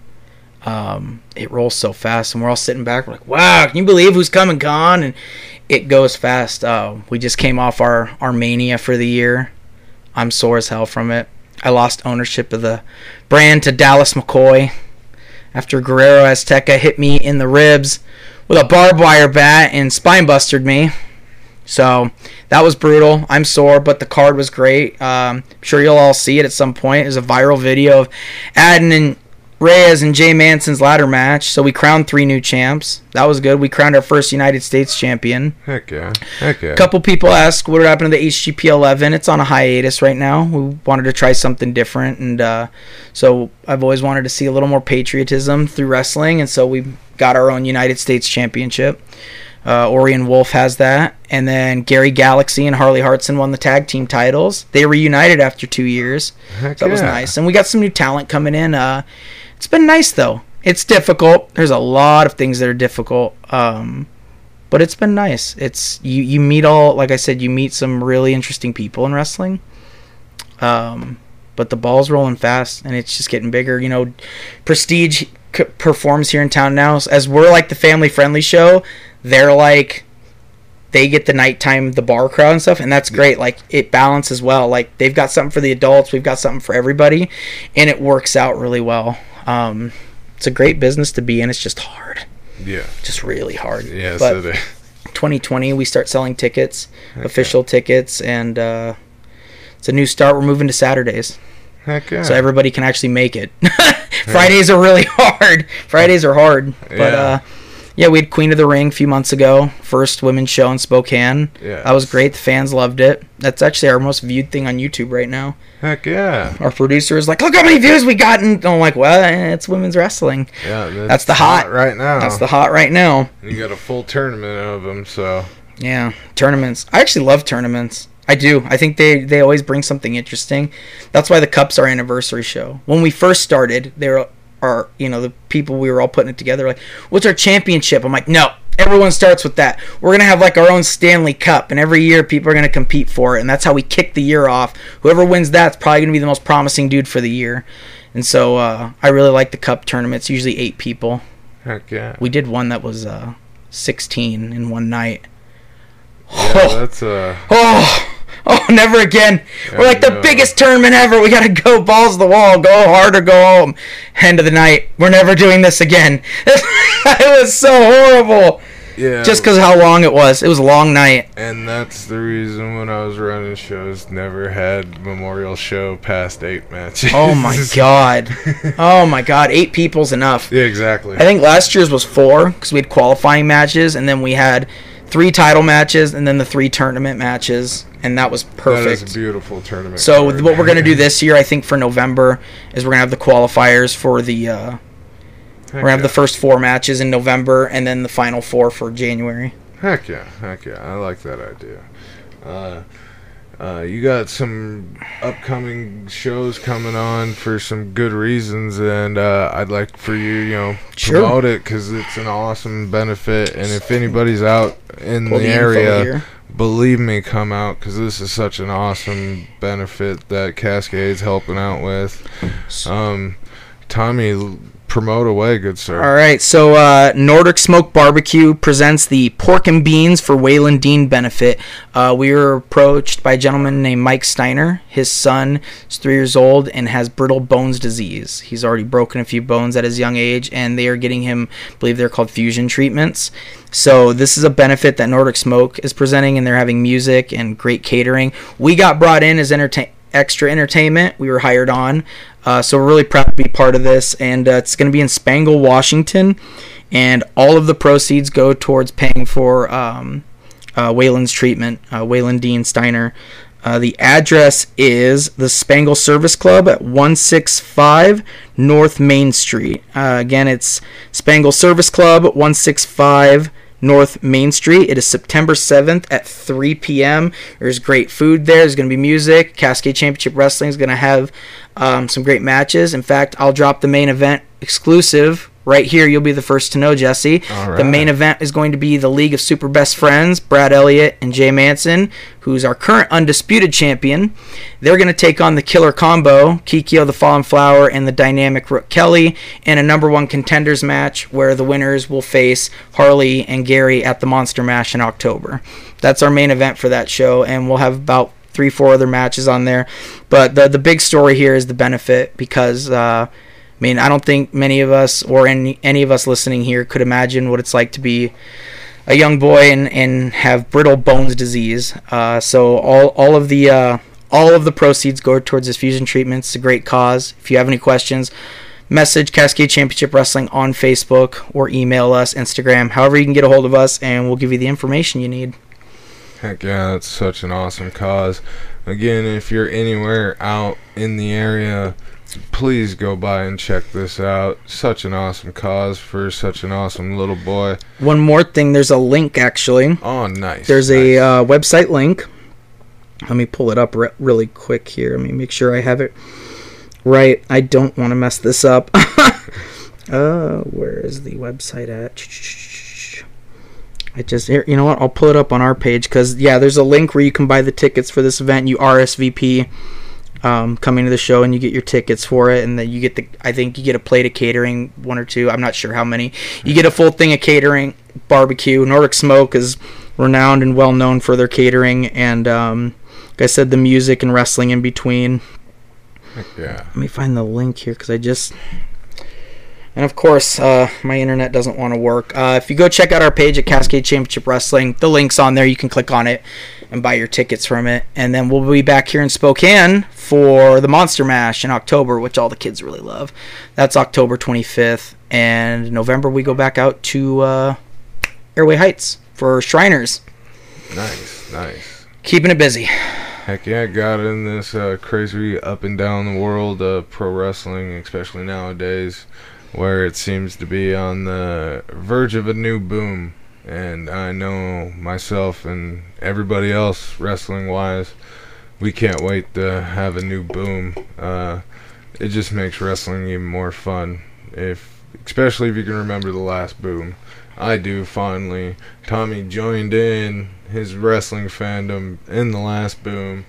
It rolls so fast, and we're all sitting back. We're like, wow, can you believe who's come and gone? And it goes fast. We just came off our Mania for the year. I'm sore as hell from it. I lost ownership of the brand to Dallas McCoy after Guerrero Azteca hit me in the ribs with a barbed wire bat and spine busted me. So that was brutal. I'm sore, but the card was great. I'm sure you'll all see it at some point. There's a viral video of Adden and Reyes and Jay Manson's ladder match. So we crowned 3 new champs. That was good. We crowned our first United States champion. Heck yeah. A couple people ask what happened to the HGP 11. It's on a hiatus right now. We wanted to try something different, and so I've always wanted to see a little more patriotism through wrestling, and so we got our own United States championship. Orion Wolf has that, and then Gary Galaxy and Harley Hartson won the tag team titles. They reunited after 2 years. So that was nice, and we got some new talent coming in. It's been nice though. It's difficult. There's a lot of things that are difficult, but it's been nice. It's you meet like I said, you meet some really interesting people in wrestling. But the ball's rolling fast, and it's just getting bigger. Prestige performs here in town now, as we're like the family-friendly show. They're like, they get the nighttime, the bar crowd and stuff, and that's great. Like, it balances well. Like, they've got something for the adults, we've got something for everybody, and it works out really well. It's a great business to be in. It's just hard. Yeah. Just really hard. Yes, but it is. 2020, we start selling tickets, official tickets, and it's a new start. We're moving to Saturdays. Heck yeah. So everybody can actually make it. Fridays are really hard. Fridays are hard. But, yeah, we had Queen of the Ring a few months ago. First women's show in Spokane. Yeah. That was great. The fans loved it. That's actually our most viewed thing on YouTube right now. Heck yeah. Our producer is like, look how many views we got. And I'm like, well, it's women's wrestling. Yeah, that's the hot right now. That's the hot right now. You got a full tournament of them, so. Yeah, tournaments. I actually love tournaments. I do. I think they always bring something interesting. That's why the Cup's our anniversary show. When we first started, there are, the people we were all putting it together like, what's our championship? I'm like, no, everyone starts with that. We're going to have like our own Stanley Cup, and every year people are going to compete for it, and that's how we kick the year off. Whoever wins that's probably going to be the most promising dude for the year. And so I really like the Cup tournament. It's usually 8 people. Heck yeah. We did one that was 16 in one night. Yeah, that's Oh, never again. We're like the biggest tournament ever. We got to go balls to the wall, go hard or go home. End of the night. We're never doing this again. It was so horrible. Yeah. Just because of how long it was. It was a long night. And that's the reason when I was running shows, never had Memorial show past 8 matches. Oh, my God. Oh, my God. 8 people's enough. Yeah, exactly. I think last year's was 4 because we had qualifying matches, and then we had 3 title matches, and then the 3 tournament matches, and that was perfect. That is a beautiful tournament. So what we're going to do this year, I think for November, is we're going to have the qualifiers for the... we're going to have the first 4 matches in November, and then the final 4 for January. Heck yeah. I like that idea. You got some upcoming shows coming on for some good reasons, and I'd like for you, promote it because it's an awesome benefit. And if anybody's out in the area, believe me, come out because this is such an awesome benefit that Cascade's helping out with. Tommy, promote away, good sir. All right, so Nordic Smoke Barbecue presents the Pork and Beans for Waylon Dean benefit. We were approached by a gentleman named Mike Steiner. His son is 3 years old and has brittle bones disease. He's already broken a few bones at his young age, and they are getting him, I believe they're called fusion treatments. So this is a benefit that Nordic Smoke is presenting, and they're having music and great catering. We got brought in as extra entertainment. We were hired on. So we're really proud to be part of this, and it's going to be in Spangle, Washington, and all of the proceeds go towards paying for Waylon's treatment, Waylon Dean Steiner. The address is the Spangle Service Club at 165 North Main Street. Again, it's Spangle Service Club, 165 North Main Street. It is September 7th at 3 p.m. There's great food there. There's going to be music. Cascade Championship Wrestling is going to have some great matches. In fact, I'll drop the main event exclusive right here. You'll be the first to know, Jesse. All right. The main event is going to be the League of Super Best Friends, Brad Elliott and Jay Manson, who's our current undisputed champion. They're going to take on the Killer Combo, Kikyo the Fallen Flower, and the dynamic Rook Kelly in a number 1 contenders match where the winners will face Harley and Gary at the Monster Mash in October. That's our main event for that show, and we'll have about 3-4 other matches on there. But the big story here is the benefit because... I don't think many of us or any of us listening here could imagine what it's like to be a young boy and have brittle bones disease. So all of the proceeds go towards this fusion treatment. It's a great cause. If you have any questions, message Cascade Championship Wrestling on Facebook or email us, Instagram, however you can get a hold of us, and we'll give you the information you need. Heck yeah, that's such an awesome cause. Again, if you're anywhere out in the area, please go by and check this out. Such an awesome cause for such an awesome little boy. One more thing, there's a link actually. Oh, nice. There's a website link. Let me pull it up really quick here. Let me make sure I have it right. I don't want to mess this up. Where is the website at? You know what? I'll pull it up on our page because, yeah, there's a link where you can buy the tickets for this event. You RSVP coming to the show and you get your tickets for it, and then you get I think you get a plate of catering, 1 or 2, I'm not sure how many. You get a full thing of catering, barbecue. Nordic Smoke is renowned and well known for their catering, and like I said, the music and wrestling in between. Yeah. Let me find the link here because and of course, my internet doesn't want to work. If you go check out our page at Cascade Championship Wrestling, the link's on there. You can click on it and buy your tickets from it. And then we'll be back here in Spokane for the Monster Mash in October, which all the kids really love. That's October 25th. And November, we go back out to Airway Heights for Shriners. Nice. Keeping it busy. Heck yeah, got in this crazy up and down the world of pro wrestling, especially nowadays, where it seems to be on the verge of a new boom. And I know myself and everybody else, wrestling-wise, we can't wait to have a new boom. It just makes wrestling even more fun, especially if you can remember the last boom. I do fondly. Tommy joined in his wrestling fandom in the last boom.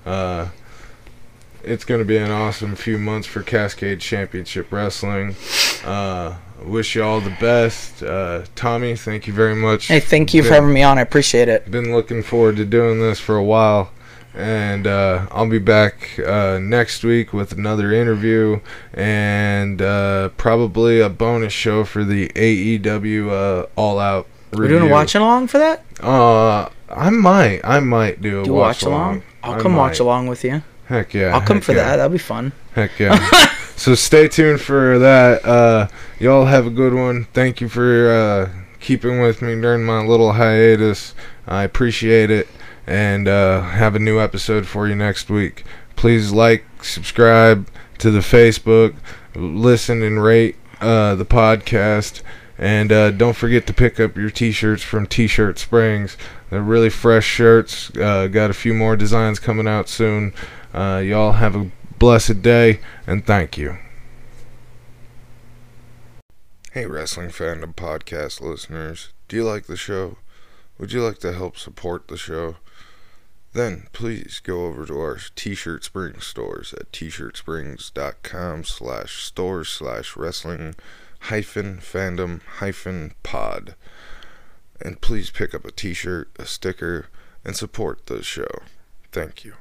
It's going to be an awesome few months for Cascade Championship Wrestling. Wish you all the best. Tommy, thank you very much. Hey, thank you for having me on. I appreciate it. Been looking forward to doing this for a while. And I'll be back next week with another interview and probably a bonus show for the AEW All Out review. We're doing a watch along for that? I might do a watch along. I'll come watch along with you. Heck yeah. I'll come for that. That'll be fun. Heck yeah. So stay tuned for that. Y'all have a good one. Thank you for keeping with me during my little hiatus. I appreciate it. And have a new episode for you next week. Please like, subscribe to the Facebook, listen and rate the podcast, and don't forget to pick up your t-shirts from T-Shirt Springs. They're really fresh shirts. Got a few more designs coming out soon. Y'all have a blessed day, and thank you. Hey, Wrestling Fandom Podcast listeners. Do you like the show? Would you like to help support the show? Then please go over to our T-Shirt Springs stores at tshirtsprings.com/stores/wrestling-fandom-pod. And please pick up a t-shirt, a sticker, and support the show. Thank you.